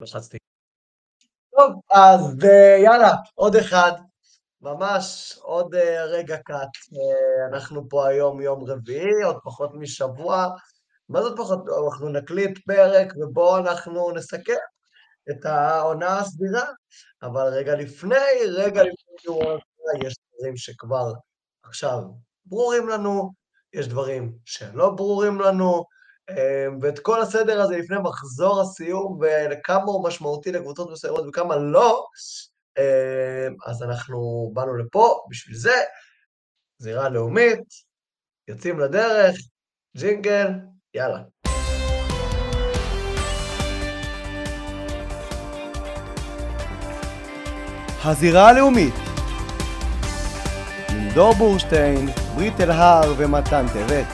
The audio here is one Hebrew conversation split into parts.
לחצתי. טוב, אז יאללה, עוד אחד, ממש עוד רגע קט. אנחנו פה היום יום רביעי, עוד פחות משבוע. מה זאת פחות? אנחנו נקליט פרק ובואו אנחנו נסכם את העונה הסדירה. אבל רגע לפני יש דברים שכבר עכשיו ברורים לנו, יש דברים שלא ברורים לנו, ואת כל הסדר הזה לפני מחזור הסיום, וכמה הוא משמעותי לקבוצות מסוימות וכמה לא, אז אנחנו באנו לפה בשביל זה, זירה לאומית, יוצאים לדרך, ג'ינגל, יאללה. הזירה הלאומית עם דור בורשטיין, ברית אלהר ומתן טבת.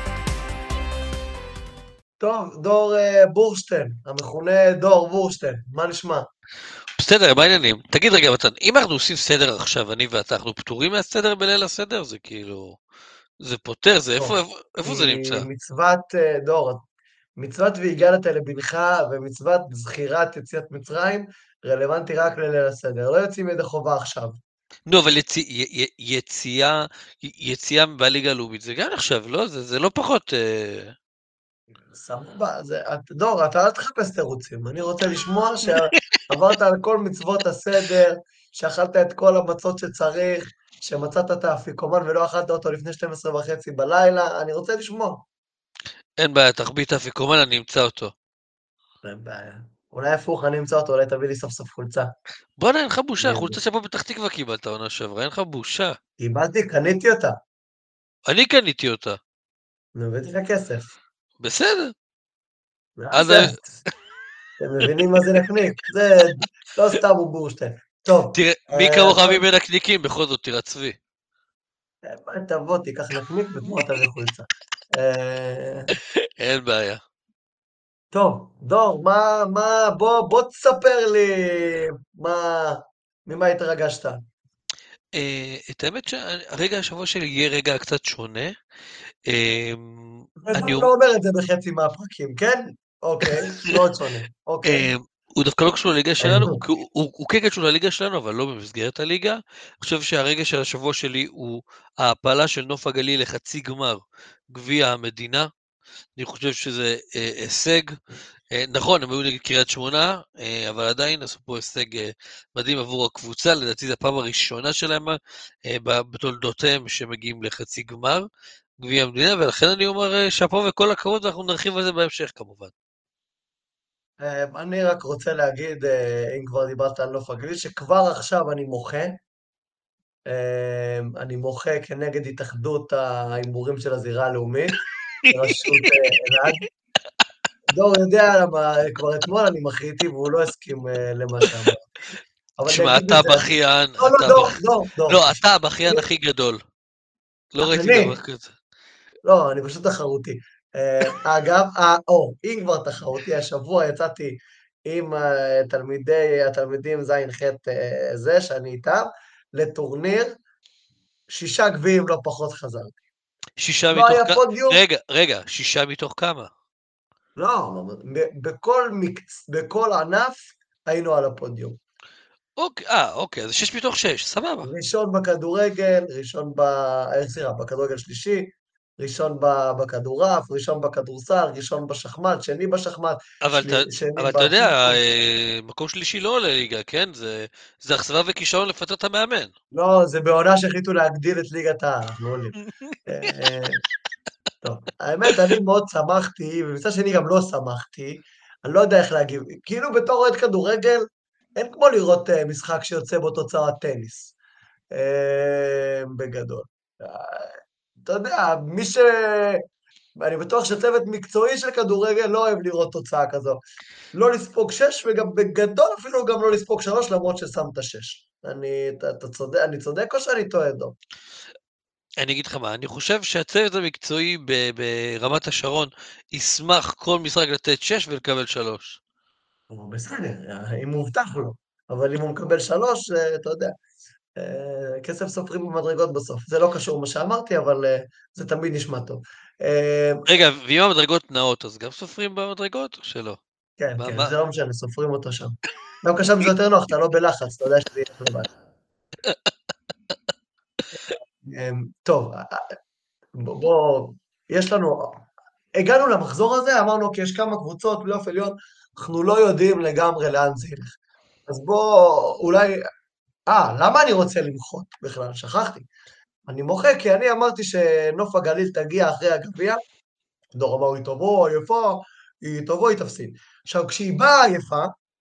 טוב, דור בורשטיין, המכונה דור בורשטיין, מה נשמע? בסדר, מה העניינים? תגיד רגע, מתן, אם אנחנו עושים סדר עכשיו, אני ואתה, אנחנו פטורים מהסדר בליל הסדר? זה כאילו, זה פותר, זה איפה זה נמצא? מצוות דור, מצוות והגדת לבנך ומצוות זכירת יציאת מצרים, רלוונטי רק לליל הסדר, לא יוצאים ידי חובה עכשיו. נו, אבל יציאה בליגה הלאומית, זה גם עכשיו, לא? זה לא פחות... סבבה, דור, אתה אל תחפש תירוצים, אני רוצה לשמוע שעברת על כל מצוות הסדר, שאכלת את כל המצות שצריך, שמצאת את האפיקומן ולא אכלת אותו לפני 12:30 בלילה, אני רוצה לשמוע. אין בעיה, תחביא את האפיקומן, אני אמצא אותו. אין בעיה. אולי הפוך, אני אמצא אותו, אולי תביא לי סוף סוף חולצה. בוא'נה, אין לך בושה, חולצה שפה פתח תקווה קיבלת עונה שעברה, אין לך בושה. קיבלתי, קניתי אותה. אני קניתי אותה. הבאתי לך כסף. בסדר. אתם מבינים מה זה נקניק? זה לא סתם הוא בורשטיין. טוב. תראה, מי כמוך מבין הקניקים, בכל זאת, תראה צבי. תבוא, תיקח נקניק ותמורה תביא חולצה. אין בעיה. טוב, דור, בוא תספר לי ממה התרגשת. את האמת שהרגע השבוע שלי יהיה רגע קצת שונה. אני לא אומר את זה בחצי מהפרקים, כן? אוקיי, מאוד שונה. אוקיי. הוא דווקא לא קשור לליגה שלנו, הוא כן קשור לליגה שלנו, אבל לא במסגרת הליגה. אני חושב שהרגע של השבוע שלי הוא ההעפלה של נוף הגליל לחצי גמר גביע המדינה. אני חושב שזה הישג. נכון, הם היו נגד קריית שמונה, אבל עדיין עשו פה הישג מדהים עבור הקבוצה, לדעתי זו הפעם הראשונה שלהם בתולדותיהם שמגיעים לחצי גמר גביע המדינה, ולכן אני אומר שאפו וכל הכבוד, ואנחנו נרחיב על זה בהמשך כמובן. אני רק רוצה להגיד, אם כבר דיברת על נוף הגליל, שכבר עכשיו אני מוחה כנגד התאחדות ההימורים של הזירה הלאומית, בראשות אלעד. דור יודע למה, כבר אתמול אני מחריתי והוא לא הסכים למה שאמר. תשמע, אתה בכיין, לא, אתה הבכיין הכי גדול. לא ראיתי דבר כזה. לא, אני פשוט תחרותי. אגב, אם כבר תחרותי, השבוע יצאתי עם התלמידים ז'-ח' זה, שאני איתם, לטורניר, 6 גביעים לא פחות חזרתי. 6 מתוך כמה? רגע, 6 מתוך כמה? לא, בכל ענף היינו על הפודיום. אוקיי, אז 6 מתוך 6, סבבה. ראשון בכדורגל, בכדורגל שלישי, ראשון בכדורף, ראשון בכדורסל, ראשון בשחמט, שני בשחמט, אבל אתה יודע, מקום שלישי לא עולה ליגה, כן? זה אכזבה וכישרון לפטר את המאמן. לא, זה בעונה שהחליטו להגדיל את ליגת העל, אנחנו עולים. טוב, האמת, אני מאוד שמחתי, ומצד שני גם לא שמחתי, אני לא יודע איך להגיב. כאילו בתור אוהד כדורגל, אין כמו לראות משחק שיוצא בו תוצאת טניס. בגדול. אתה יודע, אני בטוח שצוות מקצועי של כדורגל לא אוהב לראות תוצאה כזו. לא לספוג 6, וגם בגדול אפילו גם לא לספוג 3, למרות ששמת 6. אני צודק או שאני טועה, דור? אני אגיד לך מה, אני חושב שהצוות המקצועי ברמת השרון ישמח כל משחק לתת 6 ולקבל 3. בסדר, אם הוא הובטח לו. אבל אם הוא מקבל 3, אתה יודע, כסף סופרים במדרגות בסוף. זה לא קשור מה שאמרתי, אבל זה תמיד נשמע טוב. רגע, ואם המדרגות נאות, אז גם סופרים במדרגות או שלא? כן, מה, כן, מה? זה לא משנה, סופרים אותו שם. דווקא שם זה יותר נוח, אתה לא בלחץ, אתה יודע שזה יהיה לבד. טוב, בוא, יש לנו, הגענו למחזור הזה, אמרנו כי יש כמה קבוצות, פלייאוף עליון, אנחנו לא יודעים לגמרי לאן זה ילך. אז בוא, אולי, למה אני רוצה למחות בכלל? שכחתי. אני מוחה כי אני אמרתי שנוף הגליל תגיע אחרי הגביע, דור אמר, היא תבוא עייפה, היא תבוא, היא תפסיד. עכשיו, כשהיא באה עייפה,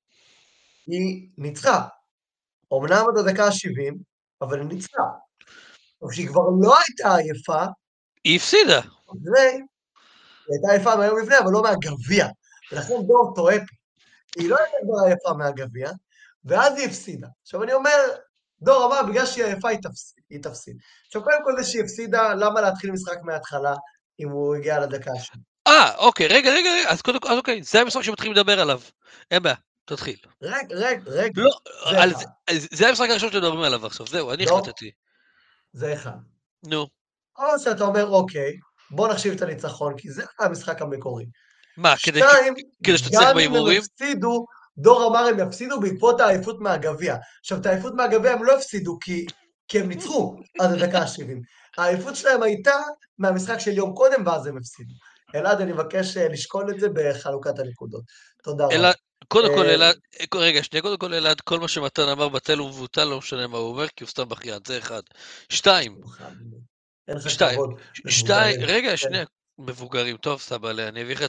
היא ניצחה. אמנם עד הדקה ה-70, אבל היא ניצחה. אבל כשהיא כבר לא הייתה עייפה, היא הפסידה. אחרי, היא הייתה עייפה מהיום לפני, אבל לא מהגביע. ולכן דור טועה פה. היא לא הייתה כבר עייפה מהגביע, ואז היא הפסידה. עכשיו אני אומר, דור אמר, בגלל שהיא עייפה היא תפסיד. עכשיו קודם כל זה שהיא הפסידה, למה להתחיל משחק מההתחלה, אם הוא הגיע לדקה השנייה? אוקיי, רגע, אז קודם כל, אוקיי, זה המשחק שמתחילים לדבר עליו. אין בעיה, תתחיל. רגע, לא, זה אחד. זה המשחק הראשון שאתם מדברים עליו עכשיו, זהו, אני דור, החלטתי. זה אחד. נו. או שאתה אומר, אוקיי, בוא נחשיב את הניצחון, כי זה המשחק המקורי. מה, שתיים, כדי שתצליח גם אם הם בהימורים? הפסידו, דור אמר הם יפסידו בעקבות העייפות מהגביע. עכשיו, את העייפות מהגביע הם לא הפסידו כי הם ניצחו עד הדקה ה-70. העייפות שלהם הייתה מהמשחק של יום קודם, ואז הם הפסידו. אלעד, אני מבקש לשקול את זה בחלוקת הנקודות. תודה רבה. קודם כל אלעד, רגע, שנייה, קודם כל אלעד, כל מה שמתן אמר בטל ומבוטל, לא משנה מה הוא אומר, כי הוא סתם בכיין, זה אחד. שתיים, אין לך כבוד למבוגרים. רגע, כן. שנייה, מבוגרים, טוב, סבבה, אני אביא לך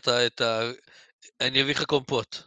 אני אביא לך קומפוט.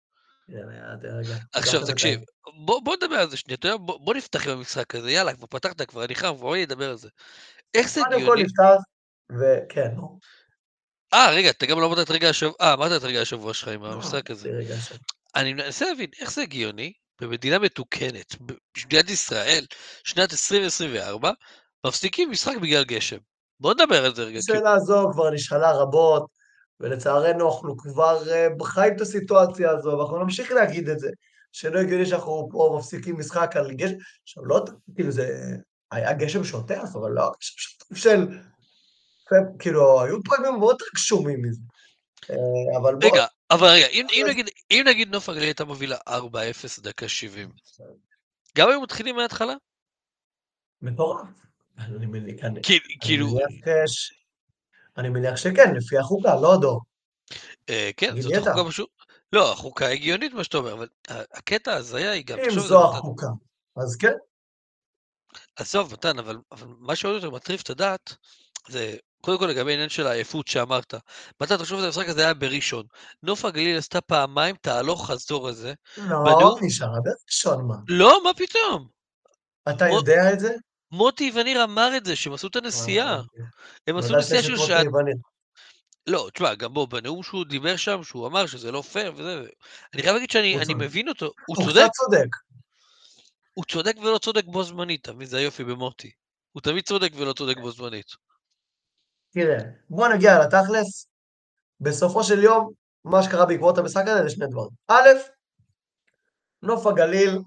רגע. עכשיו, תקשיב, בוא נדבר על זה שנייה, אתה יודע, בוא נפתח עם המשחק הזה, יאללה, כבר פתחת, כבר אני חם, בואי נדבר על זה. איך זה קודם כל הגיוני? נפתח, וכן, נו. רגע, אתה גם לא אמרת את רגע השבוע, אמרת את רגע השבוע שלך עם המשחק הזה. רגע עכשיו. אני מנסה להבין, איך זה הגיוני, במדינה מתוקנת, במדינת ישראל, שנת 2024, מפסיקים משחק בגלל גשם. בוא נדבר על זה רגע. השאלה הזו כבר נשאלה רבות, ולצערנו אנחנו כבר חיים את הסיטואציה הזו, ואנחנו נמשיך להגיד את זה, שלא הגיוני שאנחנו פה מפסיקים משחק על גשם. עכשיו, לא, כאילו זה היה גשם שוטף, אבל לא גשם שוטף של... כאילו, היו פעמים מאוד גשומים מזה. אבל בוא... רגע, אבל רגע, אם נגיד נוף הגליל הייתה מובילה 4-0 דקה 70, גם היו מתחילים מההתחלה? מטורף. כאילו, אני מניח שכן, לפי החוקה, לא דור. כן, זאת החוקה פשוט, לא, החוקה הגיונית מה שאתה אומר, אבל הקטע ההזיה היא גם, אם זו החוקה, אז כן. עזוב, מתן, אבל מה שעוד יותר מטריף את הדעת, זה קודם כל לגבי העניין של העייפות שאמרת. מתן, תחשוב את המשחק הזה היה בראשון. נוף הגליל עשתה פעמיים תהלוך חזור הזה. לא, נשארה בראשון, מה? לא, מה פתאום? אתה יודע את זה? מוטי וניר אמר את זה, שהם עשו את הנסיעה. הם עשו נסיעה של שעה. לא, תשמע, גם בו, בנאום שהוא דיבר שם, שהוא אמר שזה לא פייר וזה, אני חייב להגיד שאני מבין אותו, הוא צודק. קצת צודק. הוא צודק ולא צודק בו זמנית, תמיד זה היופי במוטי. הוא תמיד צודק ולא צודק בו זמנית. תראה, בוא נגיע לתכלס. בסופו של יום, מה שקרה בעקבות המשחק הזה זה שני דברים. א', נוף הגליל,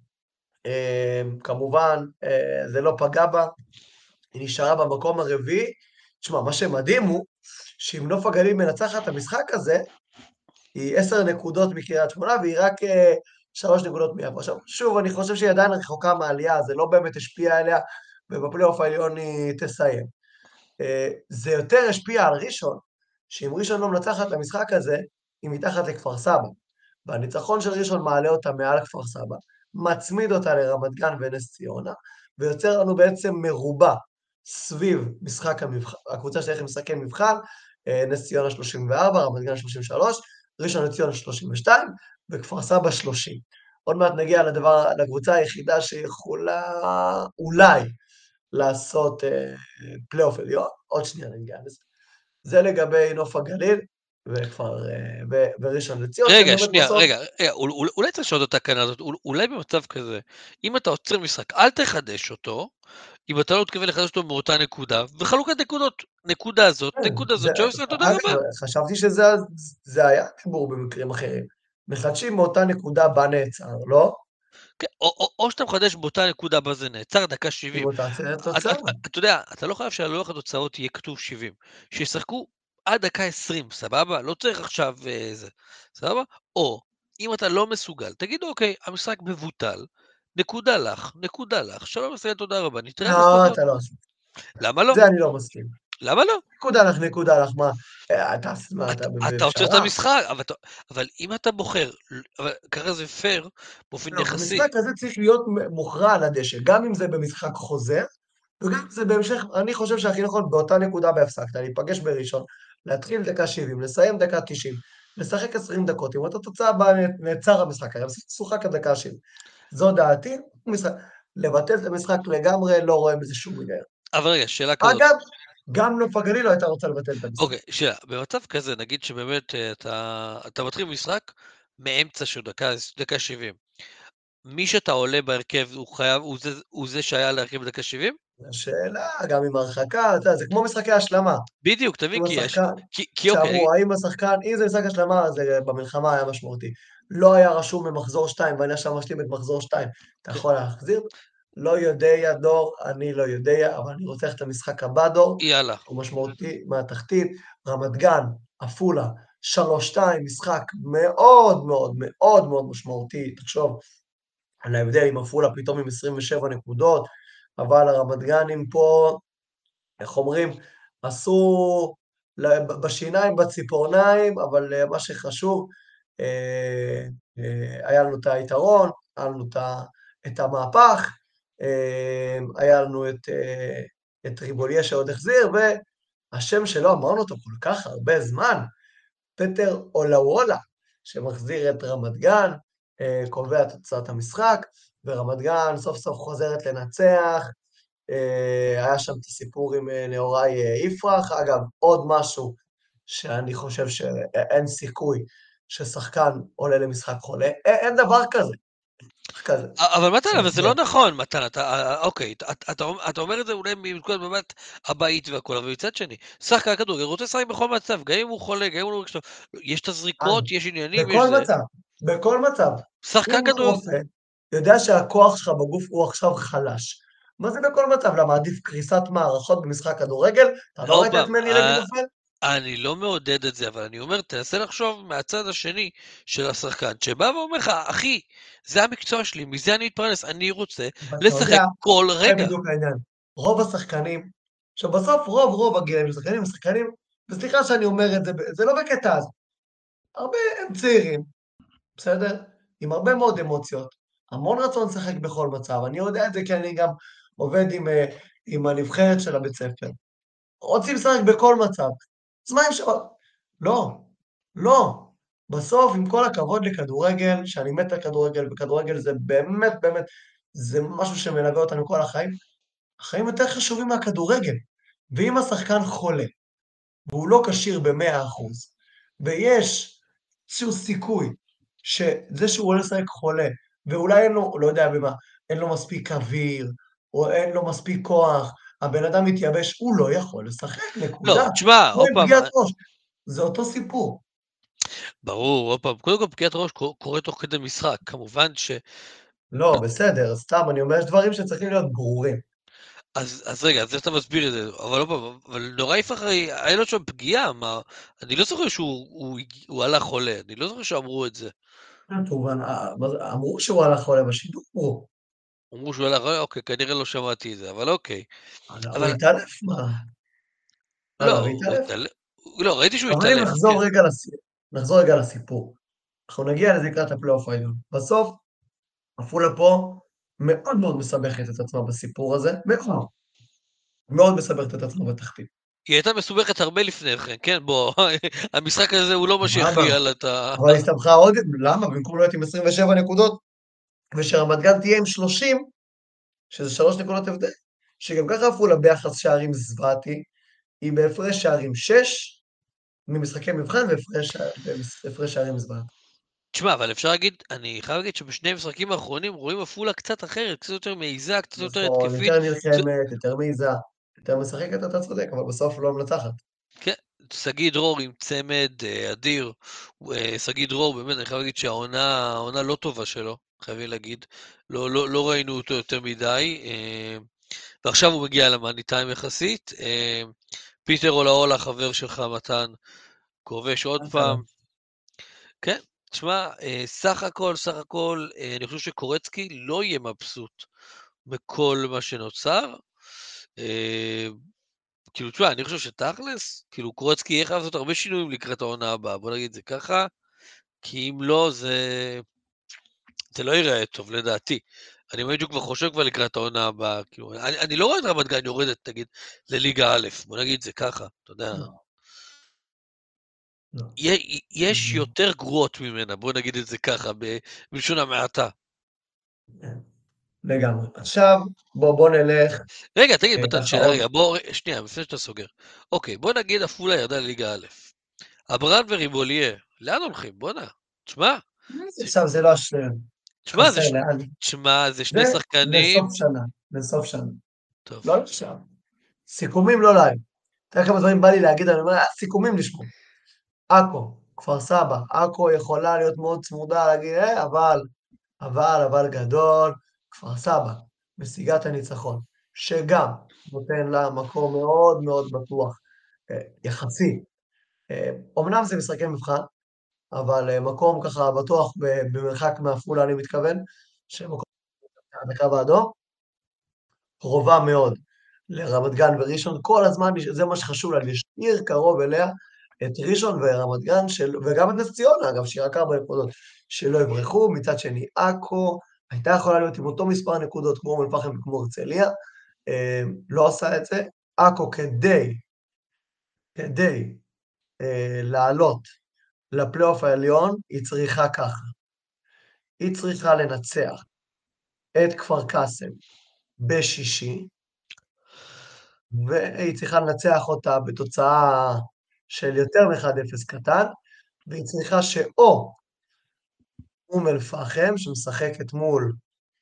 כמובן, זה לא פגע בה, היא נשארה במקום הרביעי. תשמע, מה שמדהים הוא, שאם נוף הגליל מנצחת את המשחק הזה, היא 10 נקודות מקריית שמונה, והיא רק 3 נקודות מיפו. עכשיו, שוב, אני חושב שהיא עדיין רחוקה מהעלייה, זה לא באמת השפיע עליה, ובפלייאוף העליון היא תסיים. זה יותר השפיע על ראשון, שאם ראשון לא מנצחת למשחק הזה, היא מתחת לכפר סבא. והניצחון של ראשון מעלה אותה מעל כפר סבא, מצמיד אותה לרמת גן ונס ציונה, ויוצר לנו בעצם מרובה סביב משחק הקבוצה שתלך למשחקי מבחן, נס ציונה 34, רמת גן 33, ראשון לציון 32, וכפר סבא 30. עוד מעט נגיע לקבוצה היחידה שיכולה אולי לעשות פלייאוף עליון, עוד שנייה נגיע לזה. זה לגבי נוף הגליל, וראשון לציון. רגע, שנייה, אולי צריך לשאול את התקנה הזאת, אולי במצב כזה, אם אתה עוצר משחק, אל תחדש אותו, אם אתה לא מתכוון לחדש אותו מאותה נקודה, וחלוקת נקודות, נקודה זאת, שעושה אותו דבר. חשבתי שזה היה חיבור במקרים אחרים. מחדשים מאותה נקודה בה נעצר, לא? או שאתה מחדש באותה נקודה בה זה נעצר, דקה 70. אתה יודע, אתה לא חייב שהלוח התוצאות יהיה כתוב 70. שישחקו עד דקה 20, סבבה? לא צריך עכשיו זה, סבבה? או, אם אתה לא מסוגל, תגיד, אוקיי, המשחק מבוטל, נקודה לך, שלום ישראל, תודה רבה, נתראה לא, בספורט. אתה לא עושה. למה לא? זה אני לא מסכים. למה לא? נקודה לך, מה? אתה אתה עוצר את בפשרה? המשחק, אבל אם אתה בוחר, אבל ככה זה פייר באופן לא, יחסי. המשחק הזה צריך להיות מוכרע על הדשא, גם אם זה במשחק חוזר, וגם אם זה בהמשך, אני חושב שהכי נכון באותה נקודה בה הפסקת, להיפגש בראשון, להתחיל דקה 70, לסיים דקה 90, לשחק 20 דקות, אם אותה תוצאה באה נעצר המשחק, הרי המשחק שוחק עד דקה 70. זו דעתי, לבטל את המשחק לגמרי, לא רואה בזה שום היגיון. אבל רגע, שאלה כזאת. אגב, גם נוף הגליל לא הייתה רוצה לבטל את המשחק. אוקיי, שאלה, במצב כזה, נגיד שבאמת אתה מתחיל משחק מאמצע של דקה 70. מי שאתה עולה בהרכב, הוא זה שהיה להרכב בדקה 70? השאלה, גם עם הרחקה, אתה יודע, זה כמו משחקי השלמה. בדיוק, תבין, אם השחקן, כי אוקיי, שאמרו, האם השחקן, אם זה משחק השלמה, אז במלחמה היה משמעותי. לא היה רשום במחזור 2, ואני עכשיו משלים את מחזור 2. אתה כן, יכול להחזיר? לא יודע, דור, אני לא יודע, אבל אני רוצה ללכת למשחק הבא, דור, יאללה. הוא משמעותי מהתחתית. רמת גן, עפולה, 3-2, משחק מאוד מאוד מאוד מאוד משמעותי. תחשוב על ההבדל עם עפולה פתאום עם 27 נקודות, אבל הרמת גנים פה, איך אומרים, עשו בשיניים, בציפורניים, אבל מה שחשוב, היה לנו את היתרון, היה לנו את המהפך, היה לנו את ריבוליה שעוד החזיר, והשם שלו, אמרנו אותו כל כך הרבה זמן, פטר אולאוולה, שמחזיר את רמת גן, קובע את תוצאת המשחק, ורמת גן סוף סוף חוזרת לנצח, היה שם את הסיפור עם נאורי יפרח. אגב, עוד משהו שאני חושב שאין סיכוי ששחקן עולה למשחק חולה, אין דבר כזה. כזה. אבל מתן, אבל זה שנחזור. לא נכון, מתן, אוקיי, אתה אומר את זה אולי מנקודת מבט הבאית והכל, אבל מצד שני, שחקן כדורגל רוצה לשחק בכל מצב, גם אם הוא חולה, גם אם הוא לא מרגיש טוב, יש את אז הזריקות, יש עניינים, יש בכל זה. מצב, בכל מצב. שחקן אם כדורגל, רופא יודע שהכוח שלך בגוף הוא עכשיו חלש, מה זה בכל מצב? למה עדיף קריסת מערכות במשחק כדורגל? אתה לא עוד ראית את פעם, מני לוי נופל? אני לא מעודד את זה, אבל אני אומר, תנסה לחשוב מהצד השני של השחקן, שבא ואומר לך, אחי, זה המקצוע שלי, מזה אני מתפרנס, אני רוצה ואתה לשחק יודע, כל זה רגע. בדיוק העניין. רוב השחקנים, שבסוף רוב הגילאים של שחקנים הם שחקנים, וסליחה שאני אומר את זה, זה לא בקטע הזה. הרבה הם צעירים, בסדר? עם הרבה מאוד אמוציות, המון רצון לשחק בכל מצב. אני יודע את זה כי אני גם עובד עם הנבחרת של הבית ספר. רוצים לשחק בכל מצב. אז מה אפשר? לא, לא. בסוף, עם כל הכבוד לכדורגל, שאני מת על כדורגל, וכדורגל זה באמת, באמת, זה משהו שמלווה אותנו כל החיים, החיים יותר חשובים מהכדורגל. ואם השחקן חולה, והוא לא כשיר ב-100%, ויש איזשהו סיכוי שזה שהוא עולה לשחק חולה, ואולי אין לו, לא יודע במה, אין לו מספיק אוויר, או אין לו מספיק כוח, הבן אדם מתייבש, הוא לא יכול לשחק, לא, נקודה. תשמע, כמו עוד עם פעם, פגיעת ראש. זה אותו סיפור. ברור, עוד פעם, קודם כל פגיעת ראש קורה תוך כדי משחק, כמובן ש... לא, בסדר, סתם, אני אומר, יש דברים שצריכים להיות ברורים. אז רגע, אז איך אתה מסביר את זה? אבל עוד פעם, אבל נורא יפח הרי, היה לו שם פגיעה, מה... אני לא זוכר שהוא עלה חולה, אני לא זוכר שאמרו את זה. כמובן, אמרו שהוא הלך חולה בשידור, אמרו. אמרו שהוא עלה חולה, אוקיי, כנראה לא שמעתי את זה, אבל אוקיי. הוא אבל התעלף, מה? לא, הוא הוא התעלף? התעלף, לא, ראיתי שהוא אבל אם התעלף, כן. נחזור רגע לסיפור. אנחנו נגיע לזה לקראת הפלייאוף העליון. בסוף, עפולה פה מאוד מאוד מסבכת את עצמה בסיפור הזה, מאוד, מאוד מסבכת את עצמה בתחתית. היא הייתה מסובכת הרבה לפני כן, כן, בוא, המשחק הזה הוא לא מה למה? שהכריע לה את ה... אבל היא הסתבכה עוד, למה? במקום להיות עם 27 נקודות, ושרמת גן תהיה עם 30, שזה 3 נקודות הבדל, שגם ככה עפולה ביחס שערים זוועתי, היא בהפרש שערים 6 ממשחקי מבחן והפרש שערים זוועתי. תשמע, אבל אפשר להגיד, אני חייב להגיד שבשני המשחקים האחרונים רואים עפולה קצת אחרת, קצת יותר מעיזה, קצת יותר נכון, התקפית. יותר נלחמת, יותר מעיזה, יותר משחקת, אתה צודק, אבל בסוף לא מנצחת. כן, שגיא דרור עם צמד אדיר. שגיא דרור, באמת, אני חייב להגיד שהעונה לא טובה שלו, חייבים להגיד. לא ראינו אותו יותר מדי, ועכשיו הוא מגיע למאני טיים יחסית. פיטר אולאולה, חבר שלך, מתן, כובש עוד אתה לא. פעם. כן, תשמע, סך הכל, אני חושב שקורצקי לא יהיה מבסוט מכל מה שנוצר. כאילו, תשמע, אני חושב שתכלס, כאילו, קורצקי יהיה חייב לעשות הרבה שינויים לקראת העונה הבאה, בוא נגיד את זה ככה, כי אם לא, זה לא ייראה טוב, לדעתי. אני מאמין שהוא כבר חושב כבר לקראת העונה הבאה, כאילו, אני לא רואה את רמת גן יורדת, תגיד, לליגה א', בוא נגיד את זה ככה, אתה יודע. לא, לא. יש יותר גרועות ממנה, בוא נגיד את זה ככה, בלשון המעטה. לגמרי. עכשיו, בוא נלך רגע, תגיד, מתן, ככה שאלה עוד. רגע, בוא, שנייה, לפני שאתה סוגר. אוקיי, בוא נגיד עפולה ירדה לליגה א'. אברהם וריבוליה, לאן הולכים? בוא'נה, תשמע, עכשיו זה לא השם. תשמע, חסר לאן. זה זה שני שחקנים, לסוף שנה. לסוף שנה. טוב, לא עכשיו. סיכומים לא להם. תראה כמה דברים בא לי להגיד, אני אומר, סיכומים לשמור. עכו, כפר סבא, עכו יכולה להיות מאוד צמודה, להגיד, אבל גדול, כפר סבא, משיגה את הניצחון, שגם נותן לה מקום מאוד מאוד בטוח, יחסי. אומנם זה משחקי מבחן, אבל מקום ככה בטוח במרחק מעפולה, אני מתכוון, שמקום עד הקו האדום, קרובה מאוד לרמת גן וראשון, כל הזמן, זה מה שחשוב לה, להשאיר קרוב אליה את ראשון ורמת גן, וגם את נס ציונה, אגב, שהיא רק 4 נקודות, שלא יברחו. מצד שני, עכו הייתה יכולה להיות עם אותו מספר נקודות כמו אום אל-פחם וכמו הרצליה, לא עשה את זה. עכו כדי לעלות לפלייאוף העליון, היא צריכה ככה, היא צריכה לנצח את כפר קאסם בשישי, והיא צריכה לנצח אותה בתוצאה של יותר מ-1-0 קטן, והיא צריכה שאו אום אל-פחם, שמשחקת מול,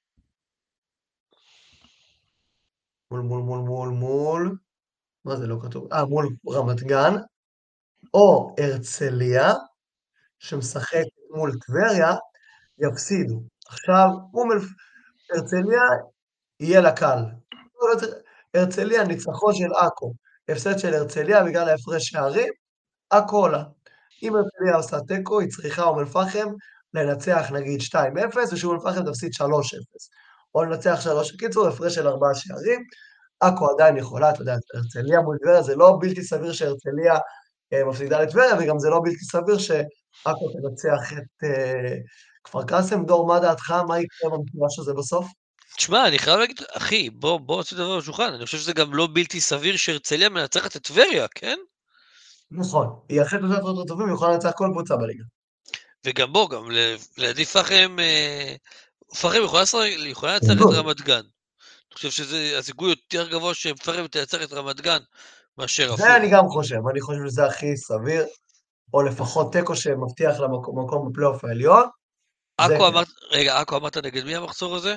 מה זה לא כתוב? מול רמת גן, או הרצליה, שמשחקת מול טבריה, יפסידו. עכשיו, הרצליה יהיה לה קל. הרצליה, ניצחון של עכו, הפסד של הרצליה בגלל ההפרש שערים, עכו עולה. אם הרצליה עושה תיקו, היא צריכה אום אל-פחם לנצח נגיד 2-0, ושאום אל-פחם תפסיד 3-0. או לנצח 3, קיצור, הפרש של 4 שערים. עכו עדיין יכולה, אתה יודע, הרצליה מול טבריה, זה לא בלתי סביר שהרצליה מפסידה לטבריה, וגם זה לא בלתי סביר שעכו תנצח את כפר קאסם. דור, מה דעתך? מה יקרה במפגש הזה בסוף? תשמע, אני חייב להגיד, אחי, בוא נעשה דבר בשולחן, אני חושב שזה גם לא בלתי סביר שהרצליה מנצחת את טבריה, כן? נכון, היא אחרי תוצאות יותר טובים, היא יכולה לנצח כל קבוצה בליגה. וגם גם לידי פחם יכולה לנצח את רמת גן. אני חושב שזה הסיכוי יותר גבוה שפחם תנצח את רמת גן מאשר זה אני עפולה. גם חושב, אני חושב שזה הכי סביר, או לפחות תיקו שמבטיח לה מקום בפלייאוף העליון. עכו אמרת נגד מי המחזור הזה?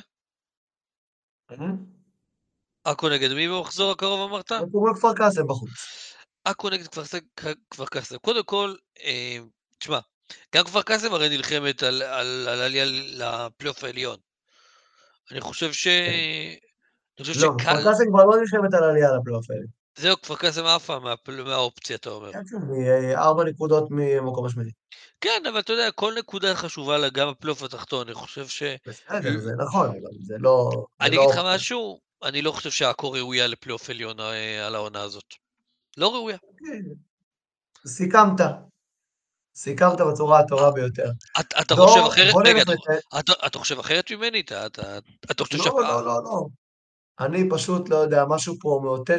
עכו נגד מי במחזור הקרוב אמרת? מול כפר קאסם בחוץ. עכו נגד כפר קאסם. קודם כל, תשמע, גם כפר קאסם הרי נלחמת על עלייה לפלייאוף העליון. אני חושב כן. לא, כפר שקל, קאסם כבר לא נלחמת על עלייה לפלייאוף העליון. זהו, כפר קאסם עפה מהאופציה, אתה אומר. כן, כן, היא 4 נקודות ממקום השמיני. כן, אבל אתה יודע, כל נקודה חשובה לה, גם בפלייאוף התחתון, אני חושב בסדר, זה נכון, אבל זה אני לא אגיד לך אופציה. משהו, אני לא חושב שעכו ראויה לפלייאוף עליון על העונה הזאת. לא ראויה. כן, סיכמת. סיכמת בצורה הטובה ביותר. אתה חושב דור, אחרת? בוא רגע, נלך לתת. אתה חושב אחרת ממני? אתה חושב לא, לא, לא, לא. אני פשוט לא יודע, משהו פה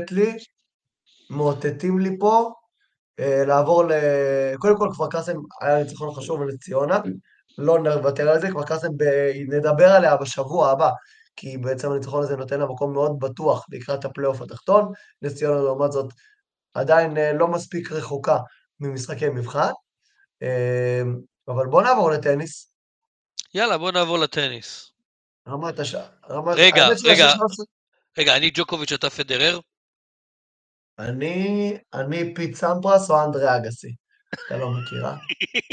מאותתים לי פה, לעבור קודם כל, כפר קאסם היה ניצחון חשוב בנס ציונה, לא נוותר על זה, כפר קאסם נדבר עליה בשבוע הבא, כי בעצם הניצחון הזה נותן לה מקום מאוד בטוח לקראת הפלייאוף התחתון. נס ציונה לעומת זאת עדיין לא מספיק רחוקה ממשחקי מבחן, אבל בוא נעבור לטניס. יאללה, בוא נעבור לטניס. רמת השעה, רגע, האמת שהשש לא עושה. אני ג'וקוביץ', אתה פדרר? אני פיט סמפרס או אנדרי אגסי. אתה לא מכיר, אה?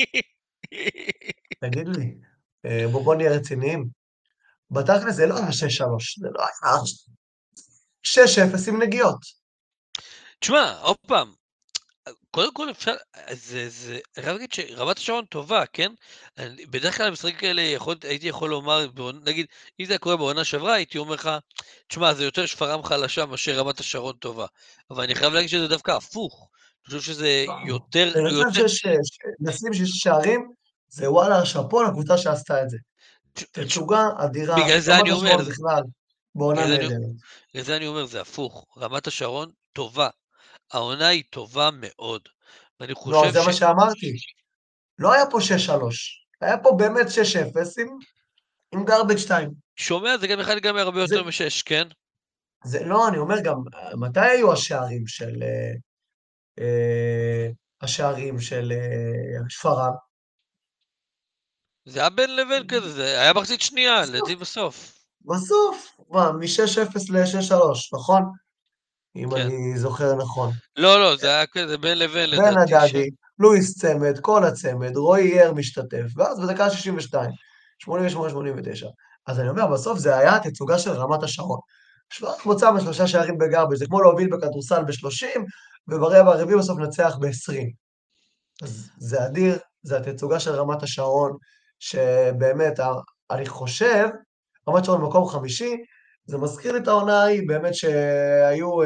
תגיד לי, בוא נהיה רציניים. בתכל'ס זה לא היה 6-3, זה לא היה 6-0 עם נגיעות. תשמע, עוד פעם, קודם כל אפשר, אני חייב להגיד שרמת השרון טובה, כן? בדרך כלל המשחקים כאלה הייתי יכול לומר, נגיד, אם זה היה קורה בעונה שעברה, הייתי אומר לך, תשמע, זה יותר שפרעם חלשה מאשר רמת השרון טובה. אבל אני חייב להגיד שזה דווקא הפוך. אני חושב שזה אני יותר, חושב לשים 6 שערים, זה וואלה, שאפו לקבוצה שעשתה את זה. תצוגה אדירה, בגלל זה רמת אני אומר, השרון בכלל, בעונה בגלל זה אני, נהדרת. בגלל זה אני אומר, זה הפוך. רמת השרון טובה. העונה היא טובה מאוד. ואני לא, חושב זה מה שאמרתי. לא היה פה 6-3, היה פה באמת 6-0 עם garbage time. שומע, זה גם יכול להיגמר הרבה זה, יותר משש, כן? לא, אני אומר גם, מתי היו השערים של שפרעם? זה היה בין לבין כזה, זה היה מחצית שנייה, בסוף, לדעתי בסוף. מ-6-0 ל-6-3, נכון? אם כן. אני זוכר נכון. לא, לא, זה היה כזה בין לבין בן לדעתי. הדדי, לואיס צמד, כל הצמד, רועי יאר משתתף, ואז בדקה 62, 88-89. אז אני אומר, בסוף זה היה תצוגה של רמת השרון. קבוצה ב3 שערים בגרבג' זה כמו להוביל בכדורסל ב-30, וברבע הרביעי בסוף נצח ב-20. אז זה אדיר, זה התצוגה של רמת השרון, שבאמת, אני חושב, רמת השרון במקום חמישי, זה מזכיר לי את העונה ההיא, באמת שהיו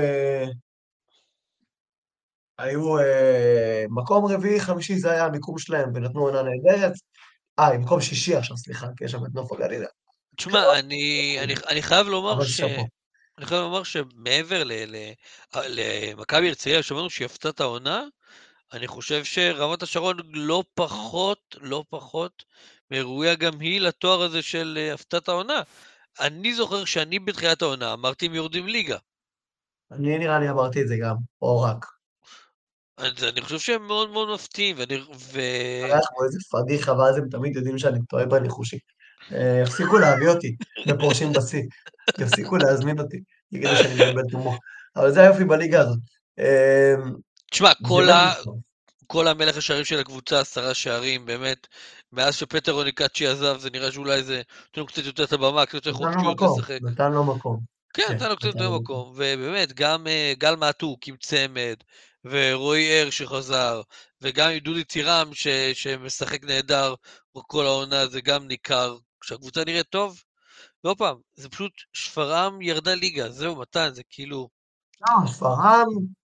מקום רביעי, חמישי, זה היה המיקום שלהם, ונתנו עונה נהדרת. מקום שישי עכשיו, סליחה, כי יש שם את נוף הגליל. תשמע, אבל שאפו. אני חייב לומר שמעבר למכבי הרצליה, שאמרנו שהיא הפתעה את העונה, אני חושב שרמת השרון לא פחות ראויה גם היא לתואר הזה של הפתעת העונה. אני זוכר שאני בתחילת העונה אמרתי הם יורדים ליגה. אני נראה לי אמרתי את זה גם, או רק. אז אני חושב שהם מאוד מאוד מפתיעים, היה כמו איזה פדיחה, ואז הם תמיד יודעים שאני טועה בניחושים. יפסיקו להביא אותי בפורשים בשיא. יפסיקו להזמין אותי. יגידו שאני מבלבל את המוח. אבל זה היופי בליגה הזאת. תשמע, באמת מטורף. כל המלך השערים של הקבוצה, 10 שערים, באמת, מאז שפטר רוניקאצ'י עזב, זה נראה שאולי זה נותן לו קצת יותר את הבמה, קצת יותר נתן לו חופשיות מקום, לשחק. נתן לו מקום. כן, כן, נתן לו קצת נתן יותר לו מקום. מקום, ובאמת, גם גל מעתוק עם צמד, ורועי ער שחזר, וגם עם דודי טירם שמשחק נהדר כל העונה, זה גם ניכר, כשהקבוצה נראית טוב, ועוד פעם, זה פשוט, שפרעם ירדה ליגה, זהו, מתן, זה כאילו, לא, שפרעם,